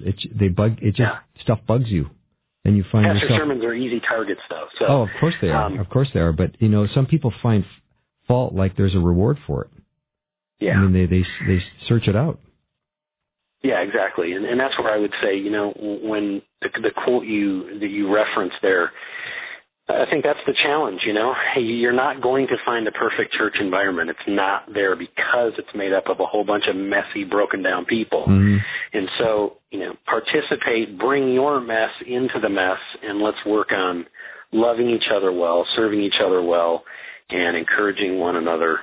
stuff bugs you, and you find pastor yourself. Sermons are easy targets, though. So, of course they are. Of course they are. But some people find fault like there's a reward for it. Yeah. I mean, they search it out. Yeah, exactly. And that's where I would say, when the quote that you referenced there, I think that's the challenge, You're not going to find a perfect church environment. It's not there because it's made up of a whole bunch of messy, broken down people. Mm-hmm. And so, participate, bring your mess into the mess, and let's work on loving each other well, serving each other well, and encouraging one another.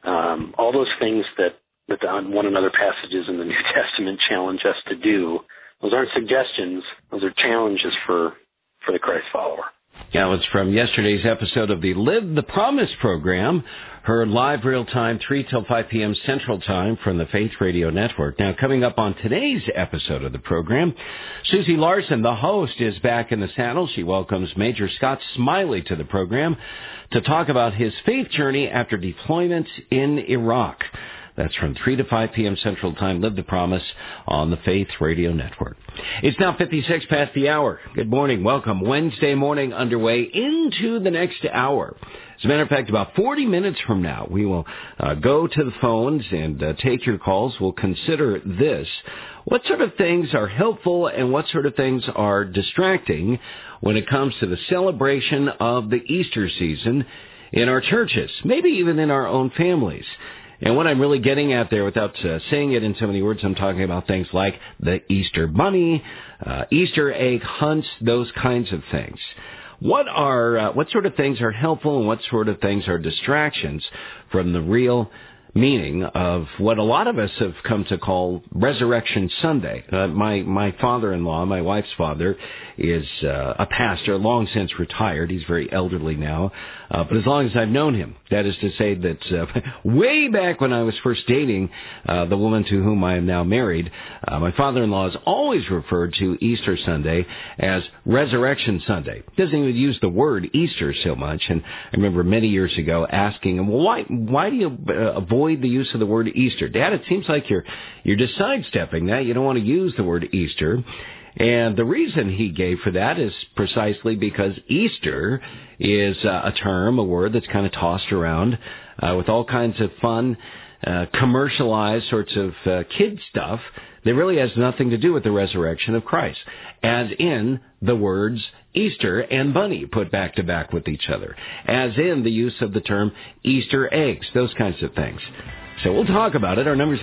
All those things that the one another passages in the New Testament challenge us to do. Those aren't suggestions. Those are challenges for the Christ follower. Yeah, it's from yesterday's episode of the Live the Promise program, heard live real-time 3 till 5 p.m. Central Time from the Faith Radio Network. Now, coming up on today's episode of the program, Susie Larson, the host, is back in the saddle. She welcomes Major Scott Smiley to the program to talk about his faith journey after deployment in Iraq. That's from 3 to 5 p.m. Central Time. Live the Promise on the Faith Radio Network. It's now 56 past the hour. Good morning. Welcome. Wednesday morning underway into the next hour. As a matter of fact, about 40 minutes from now, we will go to the phones and take your calls. We'll consider this. What sort of things are helpful and what sort of things are distracting when it comes to the celebration of the Easter season in our churches, maybe even in our own families? And what I'm really getting at there, without saying it in so many words, I'm talking about things like the Easter bunny, Easter egg hunts, those kinds of things. What sort of things are helpful and what sort of things are distractions from the real meaning of what a lot of us have come to call Resurrection Sunday? My father-in-law, my wife's father, is a pastor, long since retired. He's very elderly now. But as long as I've known him, that is to say that way back when I was first dating the woman to whom I am now married, my father-in-law has always referred to Easter Sunday as Resurrection Sunday. Doesn't even use the word Easter so much. And I remember many years ago asking him, well, why do you avoid the use of the word Easter? Dad, it seems like you're just sidestepping that. You don't want to use the word Easter. And the reason he gave for that is precisely because Easter is a term, a word that's kind of tossed around with all kinds of fun, commercialized sorts of kid stuff that really has nothing to do with the resurrection of Christ, as in the words Easter and bunny put back to back with each other, as in the use of the term Easter eggs, those kinds of things. So we'll talk about it. Our number is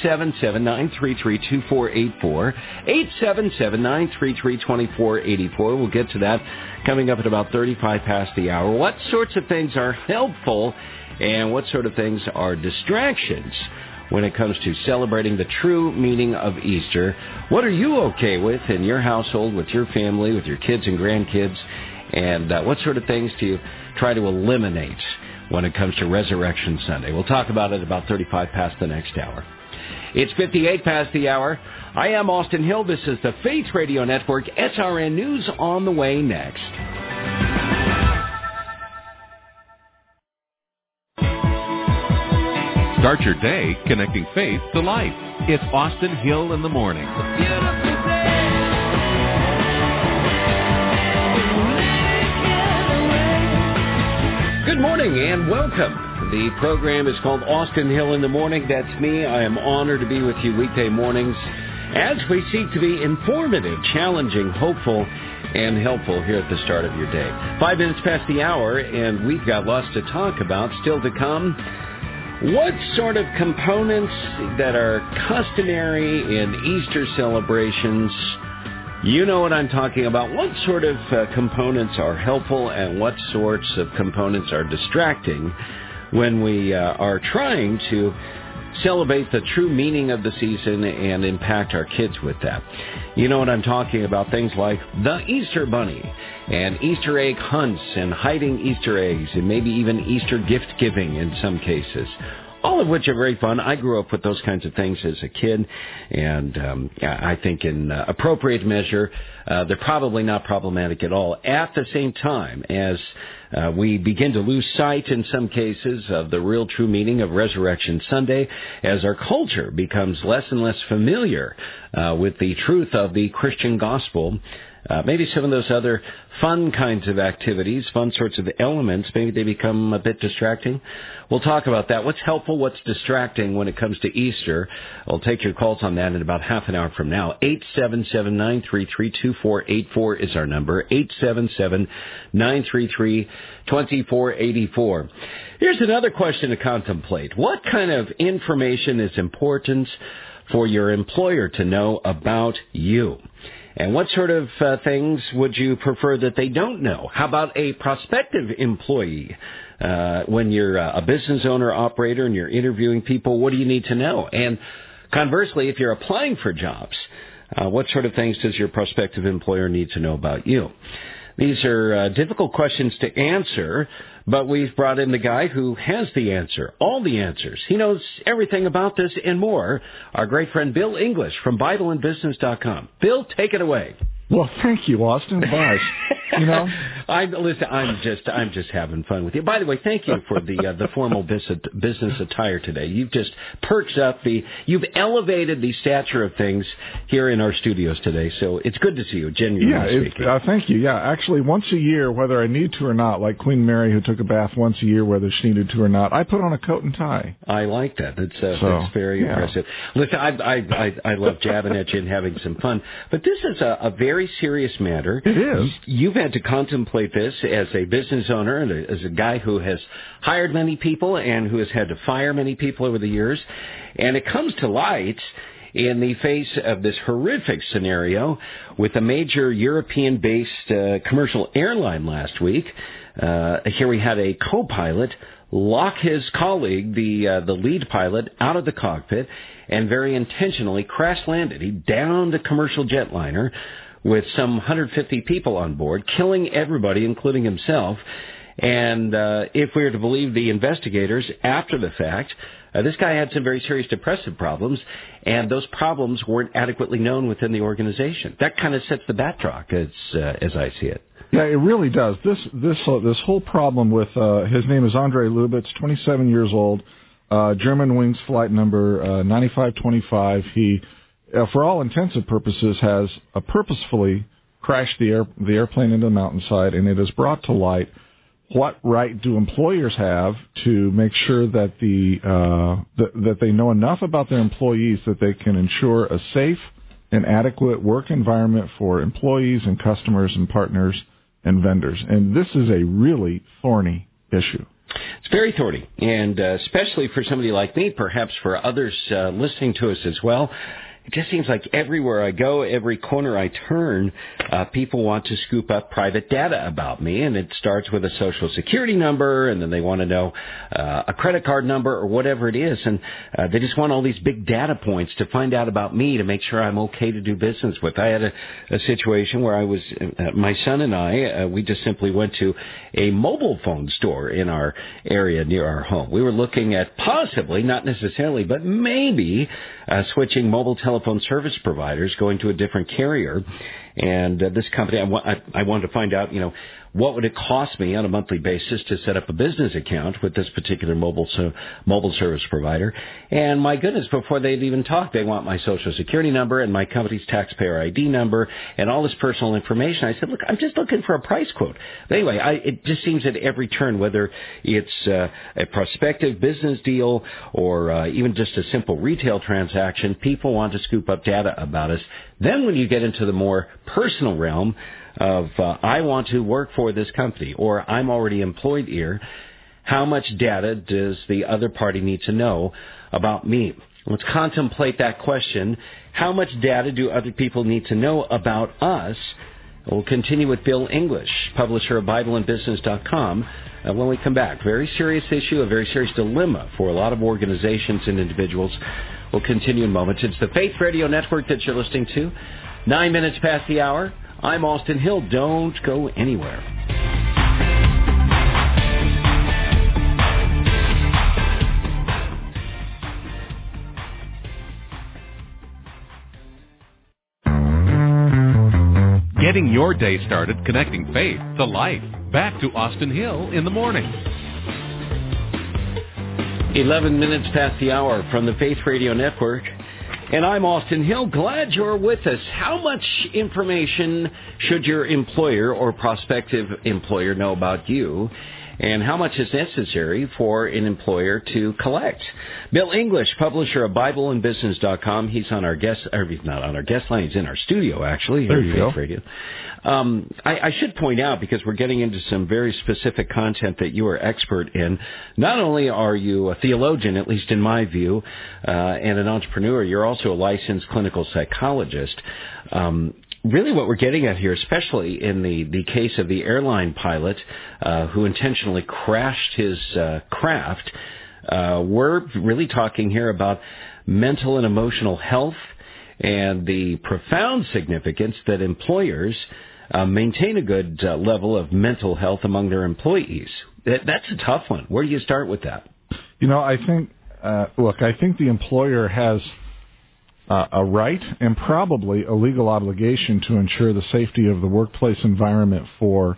877-933-2484, 877-933-2484. We'll get to that coming up at about 35 past the hour. What sorts of things are helpful and what sort of things are distractions when it comes to celebrating the true meaning of Easter? What are you okay with in your household, with your family, with your kids and grandkids? And what sort of things do you try to eliminate when it comes to Resurrection Sunday? We'll talk about it about 35 past the next hour. It's 58 past the hour. I am Austin Hill. This is the Faith Radio Network. SRN News on the way next. Start your day connecting faith to life. It's Austin Hill in the morning. Good morning and welcome. The program is called Austin Hill in the Morning. That's me. I am honored to be with you weekday mornings as we seek to be informative, challenging, hopeful, and helpful here at the start of your day. 5 minutes past the hour, and we've got lots to talk about still to come. What sort of components that are customary in Easter celebrations? You know what I'm talking about. What sort of components are helpful and what sorts of components are distracting when we are trying to celebrate the true meaning of the season and impact our kids with that? You know what I'm talking about. Things like the Easter Bunny and Easter egg hunts and hiding Easter eggs and maybe even Easter gift giving in some cases. All of which are very fun. I grew up with those kinds of things as a kid, and I think in appropriate measure, they're probably not problematic at all. At the same time, as we begin to lose sight in some cases of the real true meaning of Resurrection Sunday, as our culture becomes less and less familiar with the truth of the Christian gospel, maybe some of those other fun kinds of activities, fun sorts of elements, maybe they become a bit distracting. We'll talk about that. What's helpful, what's distracting when it comes to Easter? I'll take your calls on that in about half an hour from now. 877-933-2484 is our number. 877-933-2484. Here's another question to contemplate. What kind of information is important for your employer to know about you? And what sort of things would you prefer that they don't know? How about a prospective employee? When you're a business owner, operator, and you're interviewing people, what do you need to know? And conversely, if you're applying for jobs, what sort of things does your prospective employer need to know about you? These are difficult questions to answer, but we've brought in the guy who has the answer, all the answers. He knows everything about this and more. Our great friend Bill English from BibleandBusiness.com. Bill, take it away. Well, thank you, Austin. Gosh, you know, I'm just having fun with you. By the way, thank you for the formal business attire today. You've just perked up you've elevated the stature of things here in our studios today. So it's good to see you, genuinely speaking. Thank you. Yeah, actually, once a year, whether I need to or not, like Queen Mary, who took a bath once a year, whether she needed to or not, I put on a coat and tie. I like that. That's very impressive. Listen, I love jabbing at you and having some fun, but this is a very serious matter. It is. You've had to contemplate this as a business owner and as a guy who has hired many people and who has had to fire many people over the years. And it comes to light in the face of this horrific scenario with a major European-based commercial airline last week. Here we had a co-pilot lock his colleague, the lead pilot, out of the cockpit and very intentionally crash-landed. He downed a commercial jetliner with some 150 people on board, killing everybody, including himself. And if we are to believe the investigators after the fact, this guy had some very serious depressive problems, and those problems weren't adequately known within the organization. That kind of sets the backdrop, as I see it. Yeah, it really does. This whole problem with his name is Andre Lubitz, 27 years old, German Wings flight number 9525. He, for all intents and purposes, has purposefully crashed the airplane into the mountainside, and it has brought to light what right do employers have to make sure that that they know enough about their employees that they can ensure a safe and adequate work environment for employees and customers and partners and vendors. And this is a really thorny issue. It's very thorny, and especially for somebody like me, perhaps for others listening to us as well. It just seems like everywhere I go, every corner I turn, people want to scoop up private data about me, and it starts with a social security number, and then they want to know a credit card number or whatever it is, and they just want all these big data points to find out about me to make sure I'm okay to do business with. I had a situation where I was, my son and I, we just simply went to a mobile phone store in our area near our home. We were looking at possibly, not necessarily, but maybe switching mobile telephone service providers, going to a different carrier. And this company, I wanted to find out, what would it cost me on a monthly basis to set up a business account with this particular mobile service provider. And my goodness, before they'd even talk, they want my Social Security number and my company's taxpayer ID number and all this personal information. I said, look, I'm just looking for a price quote. But anyway, it just seems at every turn, whether it's a prospective business deal or even just a simple retail transaction, people want to scoop up data about us. Then when you get into the more personal realm of I want to work for this company or I'm already employed here, how much data does the other party need to know about me? Let's contemplate that question. How much data do other people need to know about us? We'll continue with Bill English, publisher of BibleandBusiness.com. When we come back, very serious issue, a very serious dilemma for a lot of organizations and individuals. We'll continue in moments. It's the Faith Radio Network that you're listening to. 9 minutes past the hour. I'm Austin Hill. Don't go anywhere. Getting your day started connecting faith to life. Back to Austin Hill in the morning. 11 minutes past the hour from the Faith Radio Network. And I'm Austin Hill. Glad you're with us. How much information should your employer or prospective employer know about you? And how much is necessary for an employer to collect? Bill English, publisher of BibleandBusiness.com. He's on our guest, or he's not on our guest line. He's in our studio, actually. There you go. Radio. I should point out, because we're getting into some very specific content that you are expert in, not only are you a theologian, at least in my view, and an entrepreneur, you're also a licensed clinical psychologist. Really what we're getting at here, especially in the case of the airline pilot who intentionally crashed his craft, we're really talking here about mental and emotional health and the profound significance that employers maintain a good level of mental health among their employees. That's a tough one. Where do you start with that? I think, I think the employer has a right and probably a legal obligation to ensure the safety of the workplace environment for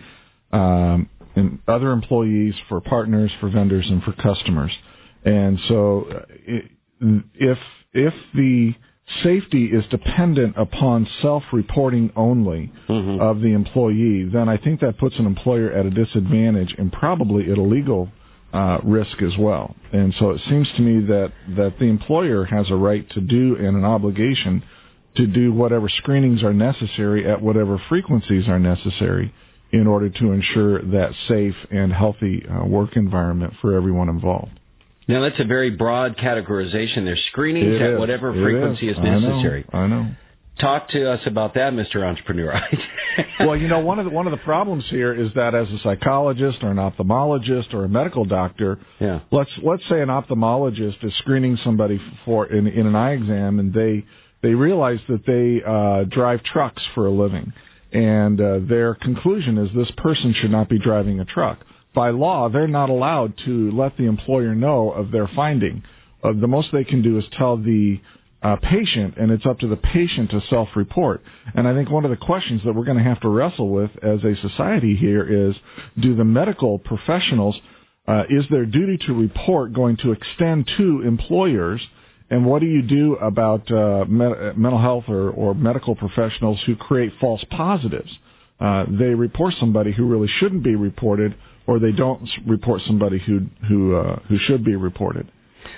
other employees, for partners, for vendors, and for customers. And so if the safety is dependent upon self-reporting only of the employee, then I think that puts an employer at a disadvantage and probably at a legal risk as well. And so it seems to me that the employer has a right to do and an obligation to do whatever screenings are necessary at whatever frequencies are necessary in order to ensure that safe and healthy work environment for everyone involved. Now, that's a very broad categorization. There's screenings at whatever frequency is necessary. I know. Talk to us about that, Mr. Entrepreneur. Well, one of the problems here is that as a psychologist or an ophthalmologist or a medical doctor, let's say an ophthalmologist is screening somebody for in an eye exam, and they realize that they drive trucks for a living, and their conclusion is this person should not be driving a truck. By law, they're not allowed to let the employer know of their finding. The most they can do is tell the patient, and it's up to the patient to self-report. And I think one of the questions that we're going to have to wrestle with as a society here is, do the medical professionals, is their duty to report going to extend to employers? And what do you do about mental health or medical professionals who create false positives? They report somebody who really shouldn't be reported, or they don't report somebody who should be reported.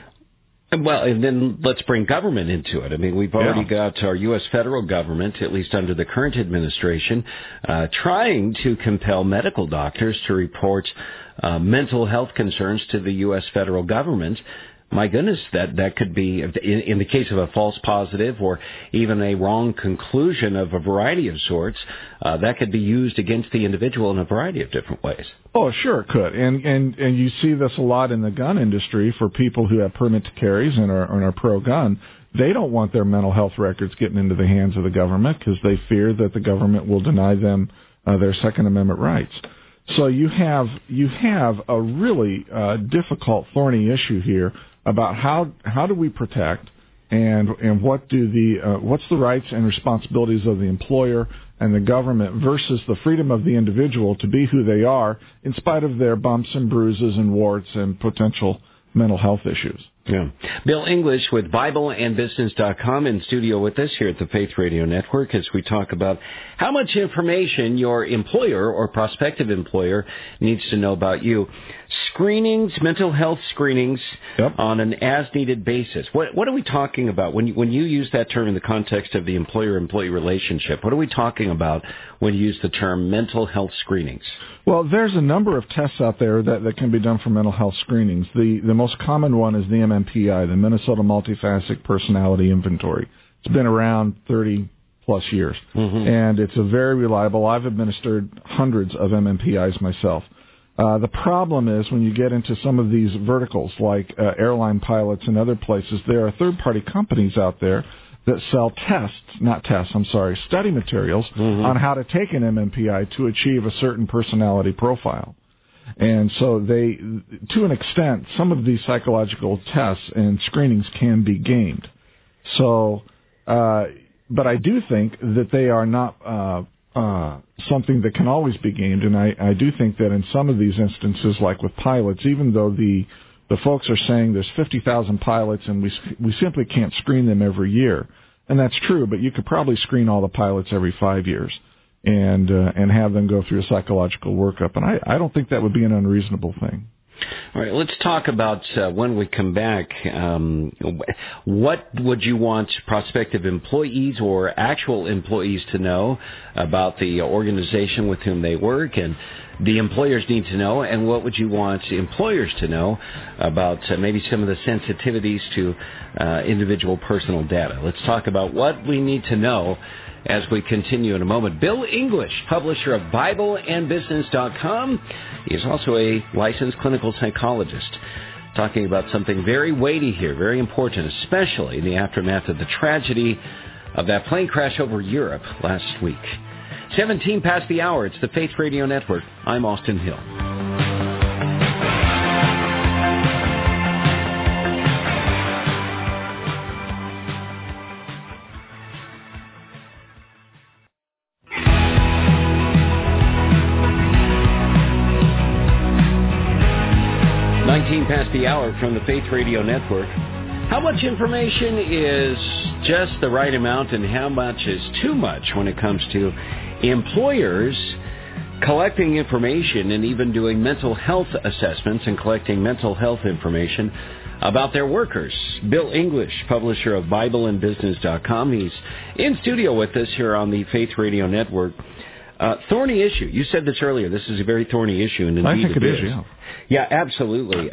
Well, and then let's bring government into it. I mean, we've already got our U.S. federal government, at least under the current administration, trying to compel medical doctors to report mental health concerns to the U.S. federal government. My goodness, that could be, in the case of a false positive or even a wrong conclusion of a variety of sorts, that could be used against the individual in a variety of different ways. Oh, sure it could. And you see this a lot in the gun industry for people who have permit to carries and are pro-gun. They don't want their mental health records getting into the hands of the government because they fear that the government will deny them their Second Amendment rights. So you have a really difficult, thorny issue here about how do we protect and what's the rights and responsibilities of the employer and the government versus the freedom of the individual to be who they are in spite of their bumps and bruises and warts and potential mental health issues. Yeah. Bill English with BibleandBusiness.com in studio with us here at the Faith Radio Network as we talk about how much information your employer or prospective employer needs to know about you. Screenings, mental health screenings on an as-needed basis. What are we talking about when you use that term in the context of the employer-employee relationship? What are we talking about when you use the term mental health screenings? Well, there's a number of tests out there that can be done for mental health screenings. The most common one is the MMPI, the Minnesota Multifaceted Personality Inventory. It's been around 30-plus years, and it's a very reliable. I've administered hundreds of MMPIs myself. The problem is when you get into some of these verticals like airline pilots and other places, there are third-party companies out there that sell study materials on how to take an MMPI to achieve a certain personality profile. And so they, to an extent, some of these psychological tests and screenings can be gamed. So, but I do think that they are not something that can always be gained, and I do think that in some of these instances, like with pilots, even though the folks are saying there's 50,000 pilots and we simply can't screen them every year, and that's true, but you could probably screen all the pilots every 5 years and have them go through a psychological workup, and I don't think that would be an unreasonable thing. All right, let's talk about when we come back, what would you want prospective employees or actual employees to know about the organization with whom they work, and the employers need to know, and what would you want employers to know about maybe some of the sensitivities to individual personal data? Let's talk about what we need to know as we continue in a moment. Bill English, publisher of BibleandBusiness.com. He is also a licensed clinical psychologist, talking about something very weighty here, very important, especially in the aftermath of the tragedy of that plane crash over Europe last week. 17 past the hour. It's the Faith Radio Network. I'm Austin Hill. Past the hour from the Faith Radio Network. How much information is just the right amount and how much is too much when it comes to employers collecting information and even doing mental health assessments and collecting mental health information about their workers? Bill English, publisher of BibleandBusiness.com. He's in studio with us here on the Faith Radio Network. Thorny issue. You said this earlier. This is a very thorny issue. And I think it is, yeah. Yeah, absolutely.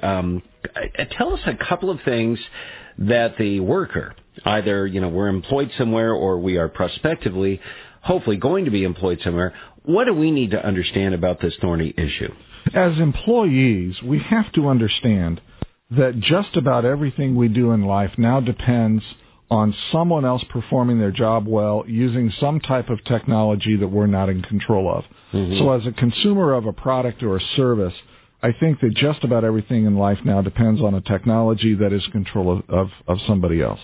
Tell us a couple of things that the worker, either, we're employed somewhere or we are prospectively, hopefully going to be employed somewhere. What do we need to understand about this thorny issue? As employees, we have to understand that just about everything we do in life now depends on someone else performing their job well using some type of technology that we're not in control of. So as a consumer of a product or a service, I think that just about everything in life now depends on a technology that is control of somebody else.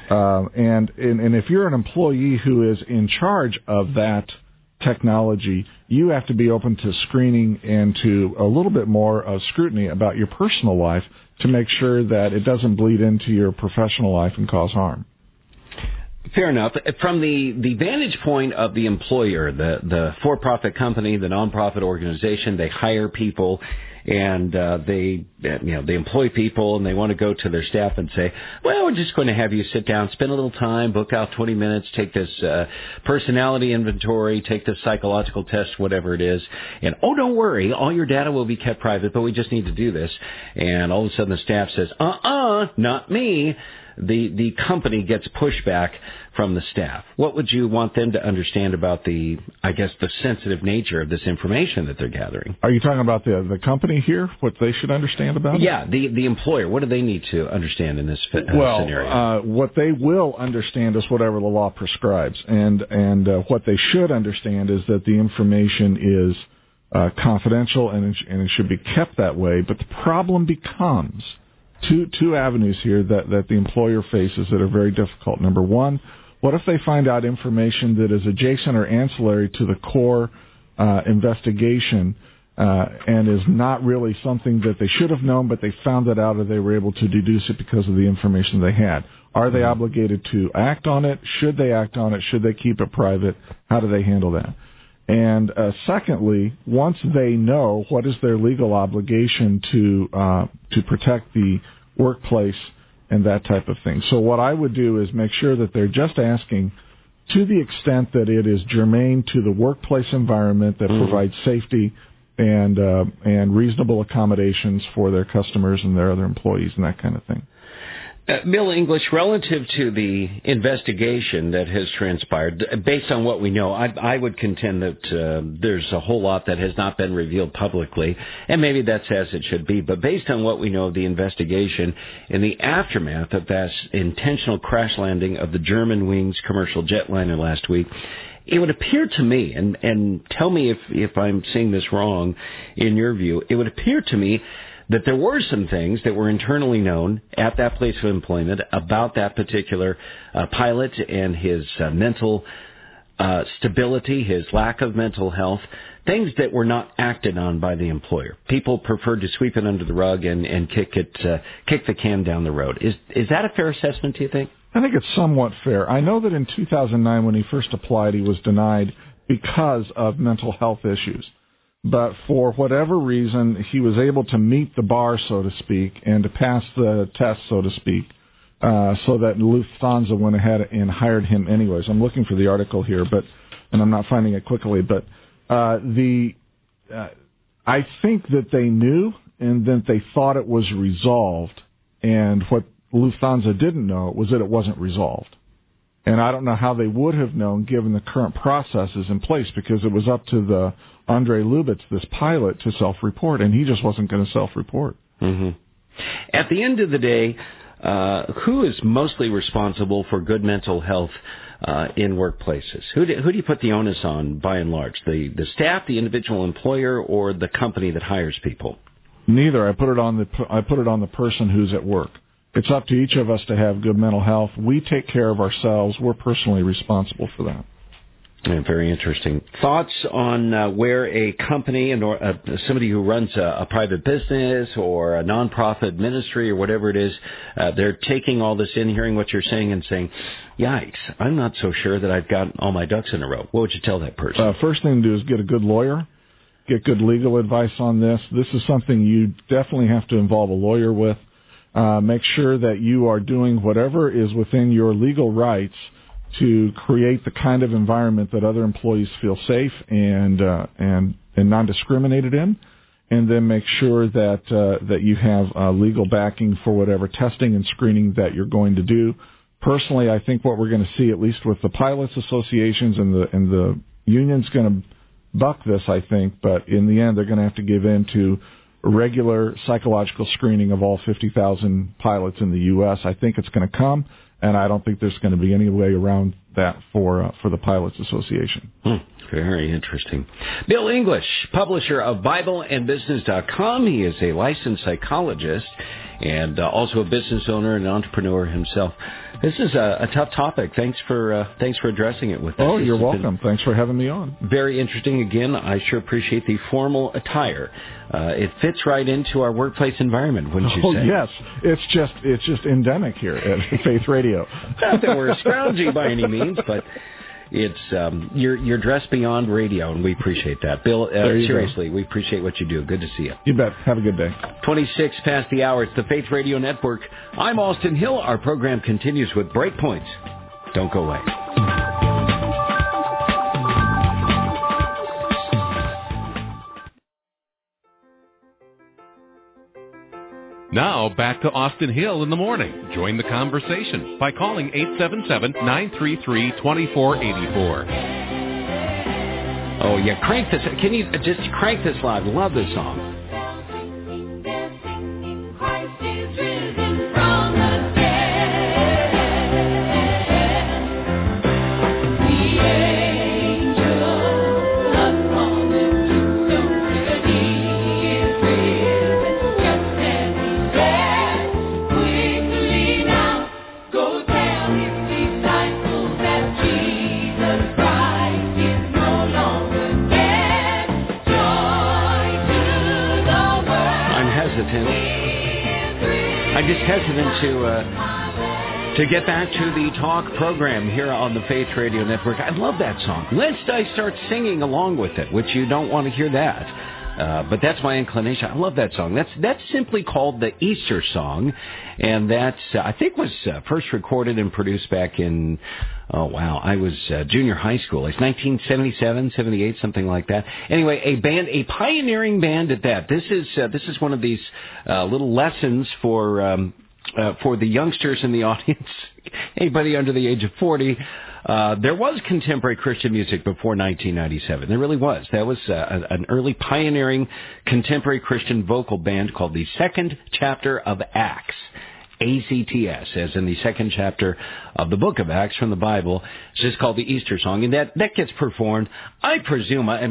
And if you're an employee who is in charge of that technology, you have to be open to screening and to a little bit more of scrutiny about your personal life to make sure that it doesn't bleed into your professional life and cause harm. Fair enough. From the vantage point of the employer, the for-profit company, the nonprofit organization, they hire people and they employ people, and they want to go to their staff and say, well, we're just going to have you sit down, spend a little time, book out 20 minutes, take this personality inventory, take this psychological test, whatever it is, and, oh, don't worry, all your data will be kept private, but we just need to do this. And all of a sudden the staff says, not me. The company gets pushback from the staff. What would you want them to understand about the sensitive nature of this information that they're gathering? Are you talking about the company here, what they should understand about it? Yeah, the employer. What do they need to understand in this scenario? What they will understand is whatever the law prescribes. And what they should understand is that the information is confidential and it should be kept that way. But the problem becomes two avenues here that the employer faces that are very difficult. Number one, What if they find out information that is adjacent or ancillary to the core investigation and is not really something that they should have known, but they found it out or they were able to deduce it because of the information they had? Are they obligated to act on it? Should they act on it? Should they keep it private? How do they handle that? And secondly, once they know, what is their legal obligation to protect the workplace and that type of thing? So what I would do is make sure that they're just asking to the extent that it is germane to the workplace environment that provides safety and reasonable accommodations for their customers and their other employees and that kind of thing. Bill English, relative to the investigation that has transpired, based on what we know, I would contend that there's a whole lot that has not been revealed publicly, and maybe that's as it should be. But based on what we know of the investigation in the aftermath of that intentional crash landing of the Germanwings commercial jetliner last week, it would appear to me, and tell me if I'm seeing this wrong in your view, it would appear to me that there were some things that were internally known at that place of employment about that particular pilot and his mental stability, his lack of mental health, things that were not acted on by the employer. People preferred to sweep it under the rug and kick the can down the road. Is that a fair assessment, do you think? I think it's somewhat fair. I know that in 2009 when he first applied, he was denied because of mental health issues. But for whatever reason, he was able to meet the bar, so to speak, and to pass the test, so to speak, so that Lufthansa went ahead and hired him anyways. I'm looking for the article here, and I'm not finding it quickly. But I think that they knew and that they thought it was resolved. And what Lufthansa didn't know was that it wasn't resolved. And I don't know how they would have known given the current processes in place, because it was up to the Andrei Lubitz, this pilot, to self-report, and he just wasn't going to self-report. Mm-hmm. At the end of the day, who is mostly responsible for good mental health in workplaces? Who do you put the onus on, by and large? The staff, the individual employer, or the company that hires people? Neither. I put it on the person who's at work. It's up to each of us to have good mental health. We take care of ourselves. We're personally responsible for that. Yeah, very interesting. Thoughts on where a company and or somebody who runs a private business or a nonprofit ministry or whatever it is, they're taking all this in, hearing what you're saying, and saying, "Yikes! I'm not so sure that I've got all my ducks in a row." What would you tell that person? First thing to do is get a good lawyer, get good legal advice on this. This is something you definitely have to involve a lawyer with. Make sure that you are doing whatever is within your legal rights to create the kind of environment that other employees feel safe and non-discriminated in, and then make sure that you have legal backing for whatever testing and screening that you're going to do. Personally, I think what we're going to see, at least with the pilots associations and the union's going to buck this, I think, but in the end they're going to have to give in to regular psychological screening of all 50,000 pilots in the U.S. I think it's going to come, and I don't think there's going to be any way around that for the Pilots Association. Very interesting. Bill English, publisher of BibleandBusiness.com. He is a licensed psychologist and also a business owner and entrepreneur himself. This is a tough topic. Thanks for addressing it with us. Oh, you're welcome. Thanks for having me on. Very interesting. Again, I sure appreciate the formal attire. It fits right into our workplace environment, wouldn't you say? Oh, yes. It's just endemic here at Faith Radio. Not that we're scroungy by any means, but it's you're dressed beyond radio, and we appreciate that. Bill, seriously, we appreciate what you do. Good to see you. You bet. Have a good day. 26 past the hour. It's the Faith Radio Network. I'm Austin Hill. Our program continues with Breakpoints. Don't go away. Now, back to Austin Hill in the morning. Join the conversation by calling 877-933-2484. Oh, yeah, crank this. Can you just crank this live? Love this song. Disciples just hesitant to get back to the talk program here on the Faith Radio Network. I love that song. Lest I start singing along with it, which you don't want to hear that. But that's my inclination. I love that song. That's simply called the Easter song, and that's I think was first recorded and produced back in I was junior high school. It's 1977, 78, something like that. Anyway, a pioneering band at that. This is one of these little lessons for the youngsters in the audience, anybody under the age of 40. There was contemporary Christian music before 1997. There really was. That was an early pioneering contemporary Christian vocal band called the Second Chapter of Acts. ACTS, as in the second chapter of the book of Acts from the Bible. It's just called the Easter song, and that gets performed. I presume. I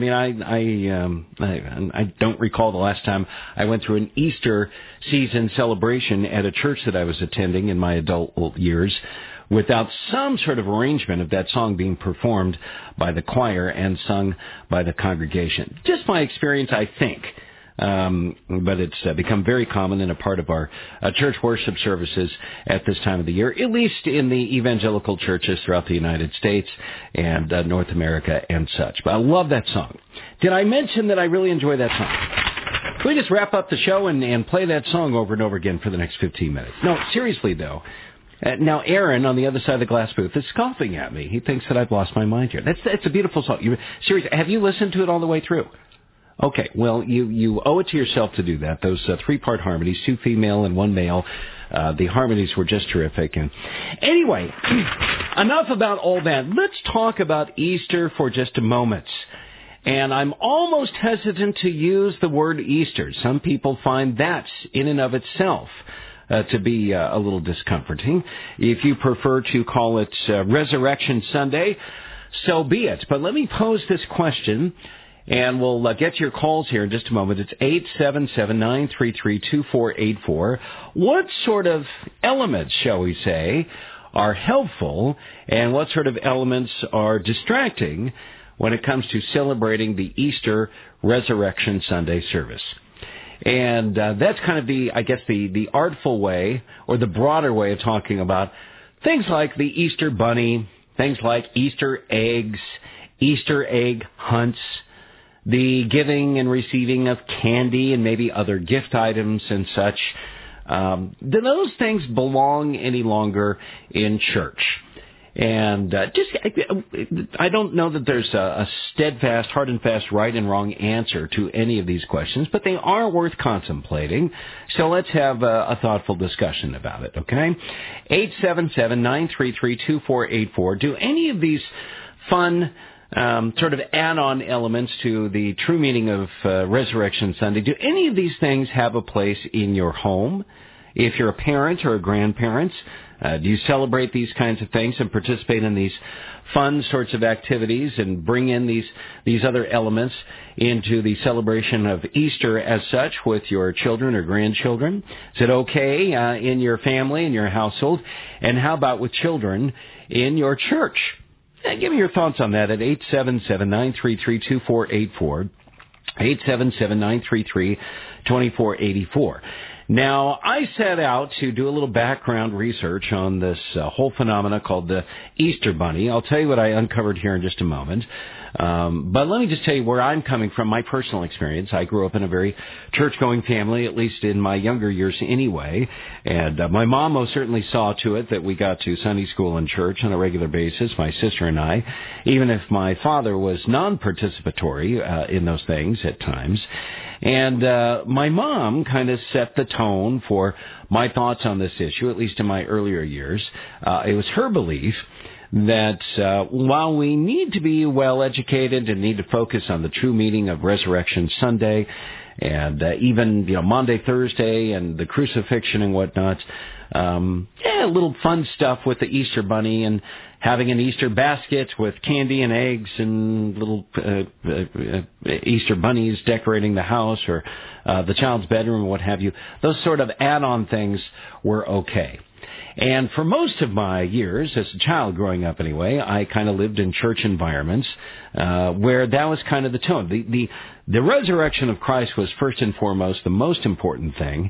don't recall the last time I went through an Easter season celebration at a church that I was attending in my adult years without some sort of arrangement of that song being performed by the choir and sung by the congregation. Just my experience, I think. But it's become very common and a part of our church worship services at this time of the year, at least in the evangelical churches throughout the United States and North America and such. But I love that song. Did I mention that I really enjoy that song? Can we just wrap up the show and play that song over and over again for the next 15 minutes? No, seriously, though. Now, Aaron, on the other side of the glass booth, is scoffing at me. He thinks that I've lost my mind here. That's a beautiful song. Seriously, have you listened to it all the way through? Okay, well, you owe it to yourself to do that. Those three-part harmonies, 2 female and 1 male, the harmonies were just terrific. And anyway, enough about all that. Let's talk about Easter for just a moment. And I'm almost hesitant to use the word Easter. Some people find that in and of itself to be a little discomforting. If you prefer to call it Resurrection Sunday, so be it. But let me pose this question. And we'll get to your calls here in just a moment. It's 877-933-2484. What sort of elements, shall we say, are helpful, and what sort of elements are distracting when it comes to celebrating the Easter Resurrection Sunday service? And that's kind of the artful way, or the broader way of talking about things like the Easter bunny, things like Easter eggs, Easter egg hunts, the giving and receiving of candy and maybe other gift items and such. Do those things belong any longer in church? And I don't know that there's a steadfast, hard and fast, right and wrong answer to any of these questions, but they are worth contemplating. So let's have a thoughtful discussion about it, okay? 877-933-2484. Do any of these fun sort of add-on elements to the true meaning of Resurrection Sunday, do any of these things have a place in your home? If you're a parent or a grandparent, do you celebrate these kinds of things and participate in these fun sorts of activities and bring in these other elements into the celebration of Easter as such with your children or grandchildren? Is it okay in your family, in your household? And how about with children in your church? Give me your thoughts on that at 877-933-2484, 877-933-2484. Now, I set out to do a little background research on this whole phenomena called the Easter Bunny. I'll tell you what I uncovered here in just a moment. But let me just tell you where I'm coming from, my personal experience. I grew up in a very church-going family, at least in my younger years anyway. And my mom most certainly saw to it that we got to Sunday school and church on a regular basis, my sister and I, even if my father was non-participatory in those things at times. And my mom kind of set the tone for my thoughts on this issue, at least in my earlier years. It was her belief that while we need to be well educated and need to focus on the true meaning of Resurrection Sunday and even Maundy, Thursday and the crucifixion and whatnot, a little fun stuff with the Easter Bunny and having an Easter basket with candy and eggs and little Easter bunnies decorating the house or the child's bedroom or what have you, those sort of add-on things were okay. And for most of my years, as a child growing up anyway, I kind of lived in church environments where that was kind of the tone. The resurrection of Christ was first and foremost the most important thing.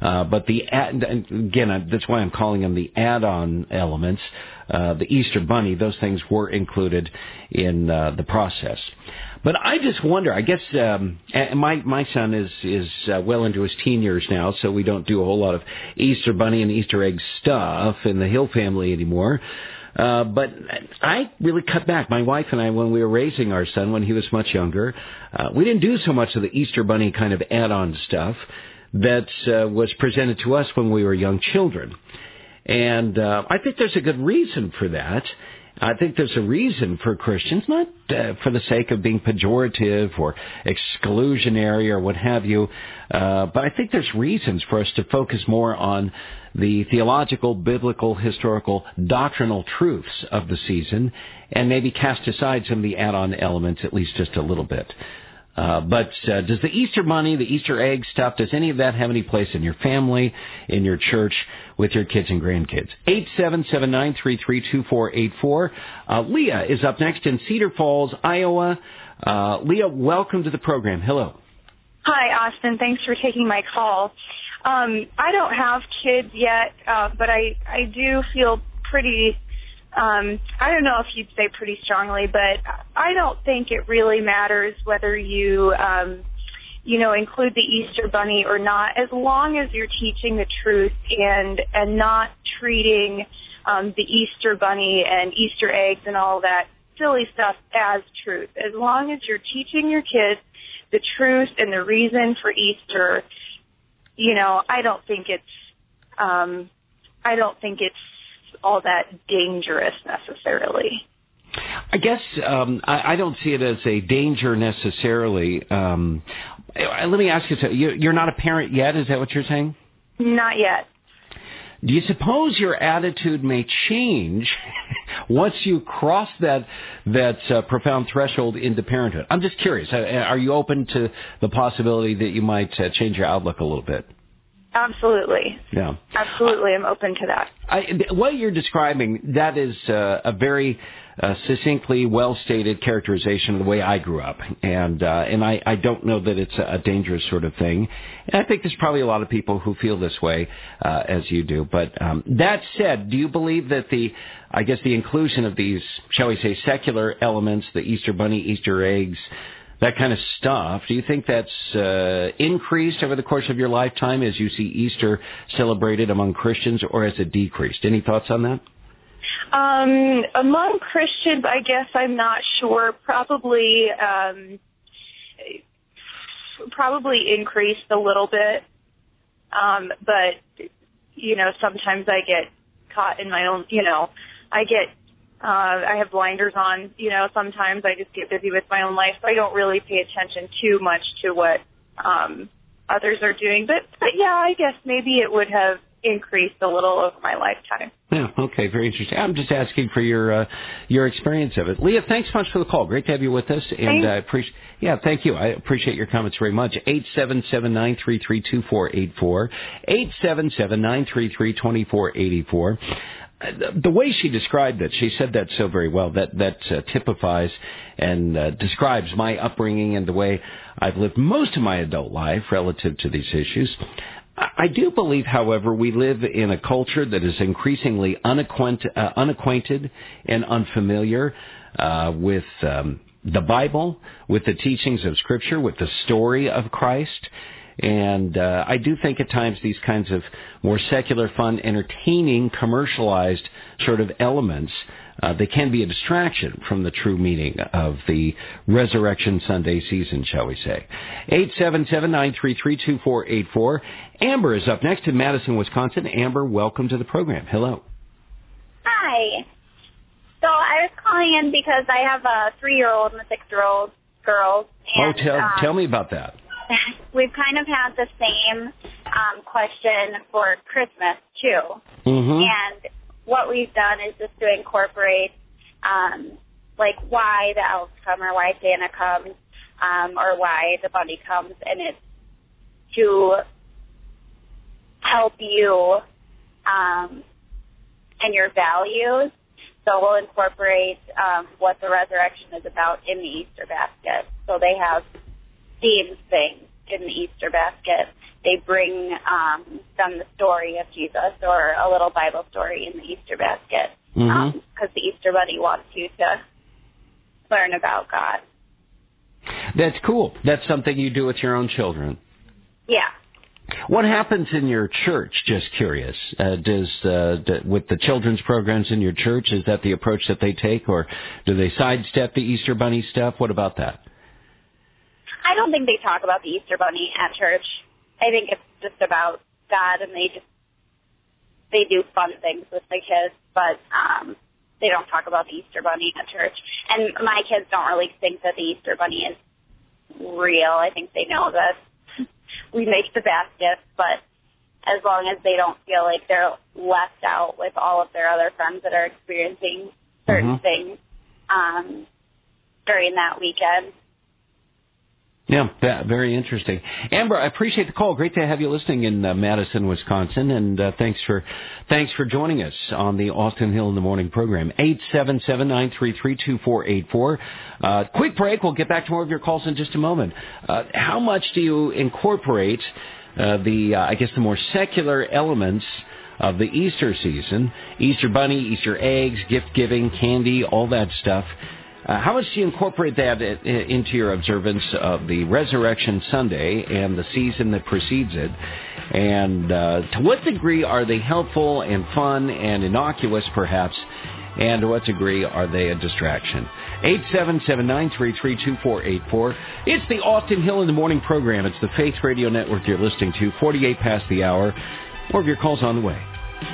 But again, that's why I'm calling them the add-on elements. The Easter Bunny, those things were included in the process. But I just wonder, I guess my son is well into his teen years now, so we don't do a whole lot of Easter Bunny and Easter egg stuff in the Hill family anymore. But I really cut back. My wife and I, when we were raising our son when he was much younger, we didn't do so much of the Easter Bunny kind of add-on stuff that was presented to us when we were young children. And I think there's a good reason for that. I think there's a reason for Christians, not for the sake of being pejorative or exclusionary or what have you, but I think there's reasons for us to focus more on the theological, biblical, historical, doctrinal truths of the season and maybe cast aside some of the add-on elements at least just a little bit. But does the Easter Bunny, the Easter egg stuff, does any of that have any place in your family, in your church, with your kids and grandkids? 877-933-2484. Leah is up next in Cedar Falls, Iowa. Leah, welcome to the program. Hello. Hi, Austin. Thanks for taking my call. I don't have kids yet, but I do feel pretty... I don't know if you'd say pretty strongly, but I don't think it really matters whether you, include the Easter Bunny or not, as long as you're teaching the truth and not treating the Easter Bunny and Easter eggs and all that silly stuff as truth. As long as you're teaching your kids the truth and the reason for Easter, I don't think it's all that dangerous necessarily. I guess I don't see it as a danger necessarily. Let me ask you something. You're not a parent yet, is that what you're saying? Not yet. Do you suppose your attitude may change once you cross that profound threshold into parenthood? I'm just curious. Are you open to the possibility that you might change your outlook a little bit? Absolutely. Yeah. Absolutely, I'm open to that. What you're describing, that is a very succinctly well-stated characterization of the way I grew up. And I don't know that it's a dangerous sort of thing. And I think there's probably a lot of people who feel this way as you do. But that said, do you believe that the inclusion of these, shall we say, secular elements, the Easter Bunny, Easter eggs, that kind of stuff, do you think that's increased over the course of your lifetime as you see Easter celebrated among Christians, or has it decreased? Any thoughts on that? Among Christians, I guess I'm not sure. Probably increased a little bit. But, sometimes I get caught in my own, I have blinders on, sometimes I just get busy with my own life, so I don't really pay attention too much to what others are doing. But yeah, I guess maybe it would have increased a little over my lifetime. Yeah, okay, very interesting. I'm just asking for your experience of it. Leah, thanks so much for the call. Great to have you with us. And thank you. I appreciate your comments very much. 877-933-2484. 877-933-2484. The way she described it, she said that so very well. That typifies and describes my upbringing and the way I've lived most of my adult life relative to these issues. I do believe, however, we live in a culture that is increasingly unacquainted and unfamiliar with the Bible, with the teachings of Scripture, with the story of Christ. And I do think at times these kinds of more secular, fun, entertaining, commercialized sort of elements, they can be a distraction from the true meaning of the Resurrection Sunday season, shall we say. 877-933-2484. Amber is up next in Madison, Wisconsin. Amber, welcome to the program. Hello. Hi. So I was calling in because I have a 3-year-old and a 6-year-old girls. And, tell me about that. We've kind of had the same question for Christmas, too. Mm-hmm. And what we've done is just to incorporate, why the elves come or why Santa comes or why the bunny comes. And it's to help you and your values. So we'll incorporate what the resurrection is about in the Easter basket. So they have themed things in the Easter basket, they bring them the story of Jesus or a little Bible story in the Easter basket, because the Easter Bunny wants you to learn about God. That's cool. That's something you do with your own children. Yeah. What happens in your church? Just curious. With the children's programs in your church, is that the approach that they take, or do they sidestep the Easter Bunny stuff? What about that? I don't think they talk about the Easter Bunny at church. I think it's just about God, and they do fun things with the kids, but they don't talk about the Easter Bunny at church. And my kids don't really think that the Easter Bunny is real. I think they know that we make the baskets, but as long as they don't feel like they're left out with all of their other friends that are experiencing certain things during that weekend. Yeah, very interesting. Amber, I appreciate the call. Great to have you listening in Madison, Wisconsin, and thanks for joining us on the Austin Hill in the Morning program. 877-933-2484. Quick break. We'll get back to more of your calls in just a moment. How much do you incorporate the more secular elements of the Easter season? Easter Bunny, Easter eggs, gift giving, candy, all that stuff. How much do you incorporate that into your observance of the Resurrection Sunday and the season that precedes it? And to what degree are they helpful and fun and innocuous, perhaps? And to what degree are they a distraction? 877-933-2484. It's the Austin Hill in the Morning program. It's the Faith Radio Network you're listening to, 48 past the hour. More of your calls on the way.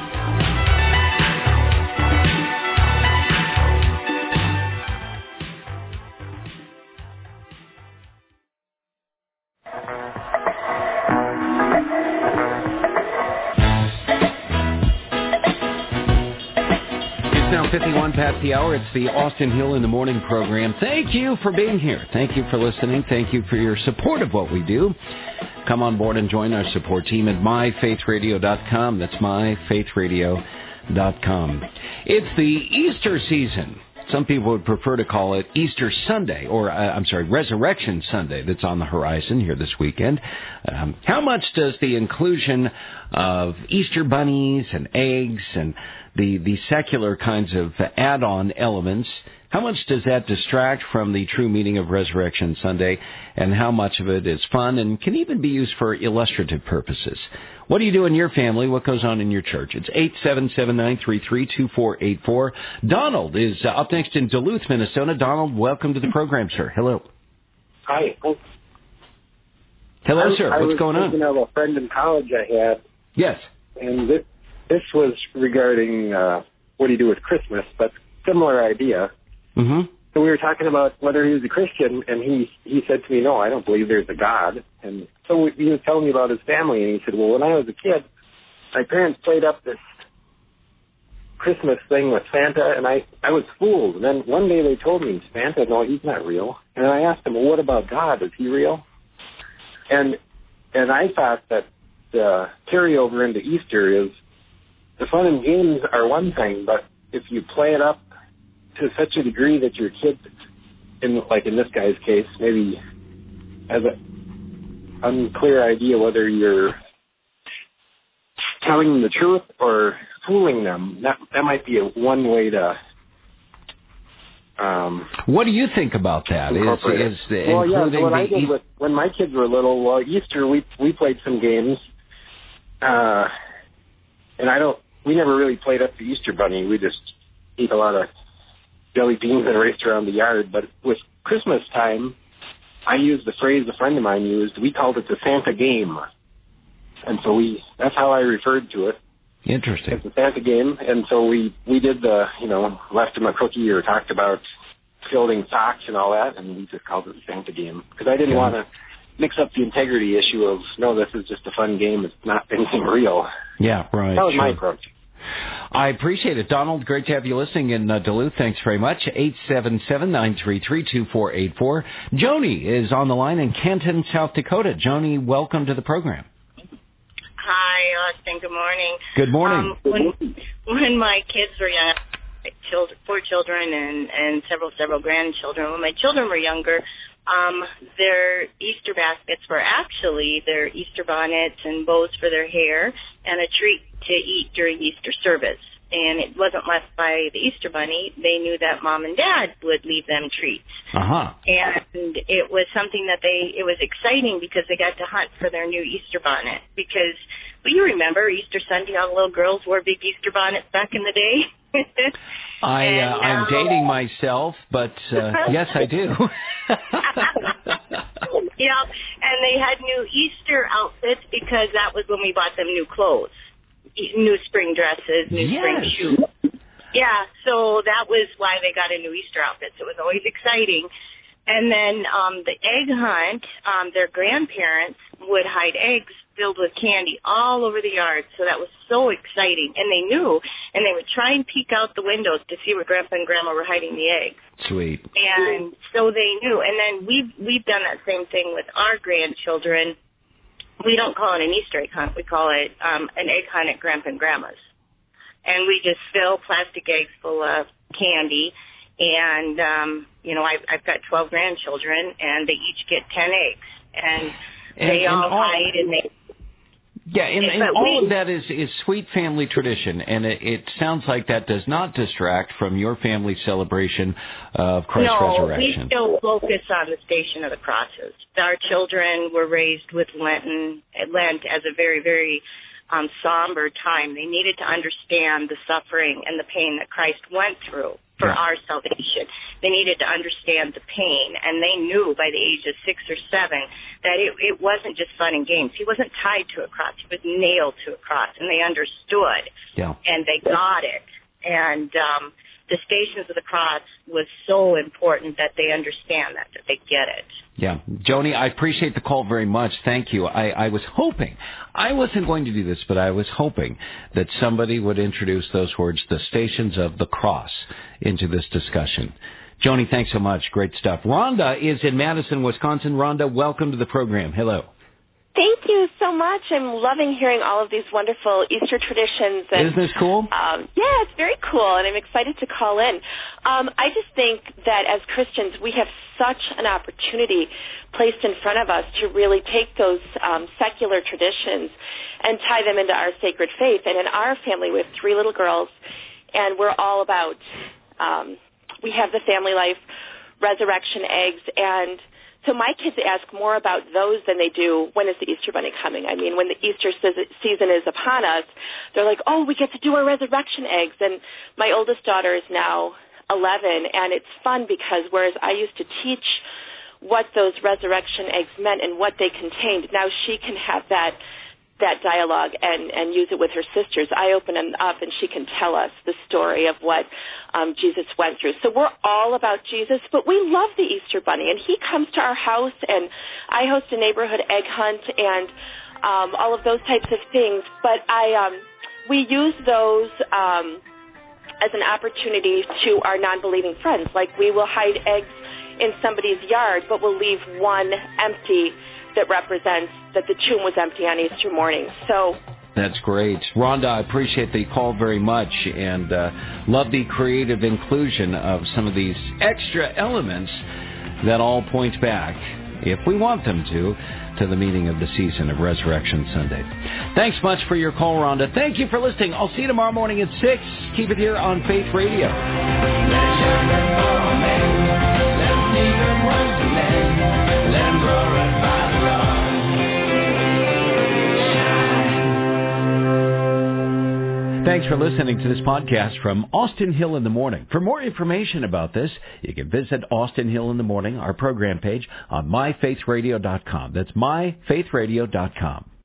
Now 51 past the hour. It's the Austin Hill in the Morning program. Thank you for being here. Thank you for listening. Thank you for your support of what we do. Come on board and join our support team at myfaithradio.com. That's myfaithradio.com. It's the Easter season. Some people would prefer to call it Easter Sunday, or Resurrection Sunday that's on the horizon here this weekend. How much does the inclusion of Easter bunnies and eggs and the secular kinds of add-on elements, how much does that distract from the true meaning of Resurrection Sunday, and how much of it is fun and can even be used for illustrative purposes? What do you do in your family? What goes on in your church? It's 877-933-2484. Donald is up next in Duluth, Minnesota. Donald, welcome to the program, sir. Hello. Hi. Hello, sir. What's going on? I was thinking of a friend in college I had. Yes. And this was regarding what do you do with Christmas, but similar idea. Mm-hmm. So we were talking about whether he was a Christian, and he said to me, no, I don't believe there's a God. And so he was telling me about his family, and he said, well, when I was a kid, my parents played up this Christmas thing with Santa, and I was fooled. And then one day they told me, Santa, no, he's not real. And I asked him, well, what about God? Is he real? And I thought that the carryover into Easter is the fun and games are one thing, but if you play it up to such a degree that your kid, like in this guy's case, maybe has an unclear idea whether you're telling them the truth or fooling them, that might be one way to. What do you think about that? So what I did when my kids were little, Easter we played some games, and we never really played up the Easter Bunny. We just ate a lot of jelly beans and raced around the yard. But with Christmas time, I used the phrase a friend of mine used. We called it the Santa game. And so that's how I referred to it. Interesting. It's the Santa game. And so we did left him a cookie or talked about fielding socks and all that, and we just called it the Santa game. Because I didn't want to mix up the integrity issue of, no, this is just a fun game. It's not anything real. Yeah, right. That was my approach. I appreciate it. Donald, great to have you listening in Duluth. Thanks very much. 877-933-2484. Joni is on the line in Canton, South Dakota. Joni, welcome to the program. Hi, Austin. Good morning. Good morning. When my kids were young, 4 children and several grandchildren. When my children were younger, their Easter baskets were actually their Easter bonnets and bows for their hair and a treat to eat during Easter service. And it wasn't left by the Easter Bunny. They knew that Mom and Dad would leave them treats. Uh-huh. And it was something that it was exciting because they got to hunt for their new Easter bonnet. Because, well, you remember Easter Sunday, all the little girls wore big Easter bonnets back in the day. I'm dating myself, but yes, I do. Yeah, and they had new Easter outfits because that was when we bought them new clothes. New spring dresses, new spring shoes. Yeah, so that was why they got a new Easter outfit. So it was always exciting. And then the egg hunt, their grandparents would hide eggs filled with candy all over the yard. So that was so exciting. And they knew, and they would try and peek out the windows to see where Grandpa and Grandma were hiding the eggs. Sweet. And so they knew. And then we've done that same thing with our grandchildren. We don't call it an Easter egg hunt. We call it an egg hunt at Grandpa and Grandma's. And we just fill plastic eggs full of candy. And, I've got 12 grandchildren, and they each get 10 eggs. And they all hide, and they... Yeah, and all of that is sweet family tradition, and it sounds like that does not distract from your family celebration of Christ's resurrection. No, we still focus on the Station of the Crosses. Our children were raised with Lent as a very, very somber time. They needed to understand the suffering and the pain that Christ went through for our salvation. They needed to understand the pain, and they knew by the age of 6 or 7 that it wasn't just fun and games. He wasn't tied to a cross. He was nailed to a cross, and they understood, and they got it. And the Stations of the Cross was so important that they understand that they get it. Yeah. Joni, I appreciate the call very much. Thank you. I was hoping, I wasn't going to do this, but I was hoping that somebody would introduce those words, the Stations of the Cross, into this discussion. Joni, thanks so much. Great stuff. Rhonda is in Madison, Wisconsin. Rhonda, welcome to the program. Hello. Thank you so much. I'm loving hearing all of these wonderful Easter traditions. And, isn't this cool? Yeah, it's very cool, and I'm excited to call in. I just think that as Christians, we have such an opportunity placed in front of us to really take those secular traditions and tie them into our sacred faith. And in our family, we have 3 little girls, and we're all about, we have the Family Life resurrection eggs, and so my kids ask more about those than they do, when is the Easter Bunny coming? I mean, when the Easter season is upon us, they're like, oh, we get to do our resurrection eggs. And my oldest daughter is now 11, and it's fun because whereas I used to teach what those resurrection eggs meant and what they contained, now she can have that dialogue and use it with her sisters. I open them up, and she can tell us the story of what Jesus went through. So we're all about Jesus, but we love the Easter Bunny, and he comes to our house, and I host a neighborhood egg hunt and all of those types of things. But we use those as an opportunity to our non-believing friends. Like, we will hide eggs in somebody's yard, but we'll leave one empty that represents that the tomb was empty on Easter morning. So that's great. Rhonda, I appreciate the call very much, and love the creative inclusion of some of these extra elements that all point back, if we want them to the meaning of the season of Resurrection Sunday. Thanks much for your call, Rhonda. Thank you for listening. I'll see you tomorrow morning at 6. Keep it here on Faith Radio. Thanks for listening to this podcast from Austin Hill in the Morning. For more information about this, you can visit Austin Hill in the Morning, our program page, on myfaithradio.com. That's myfaithradio.com.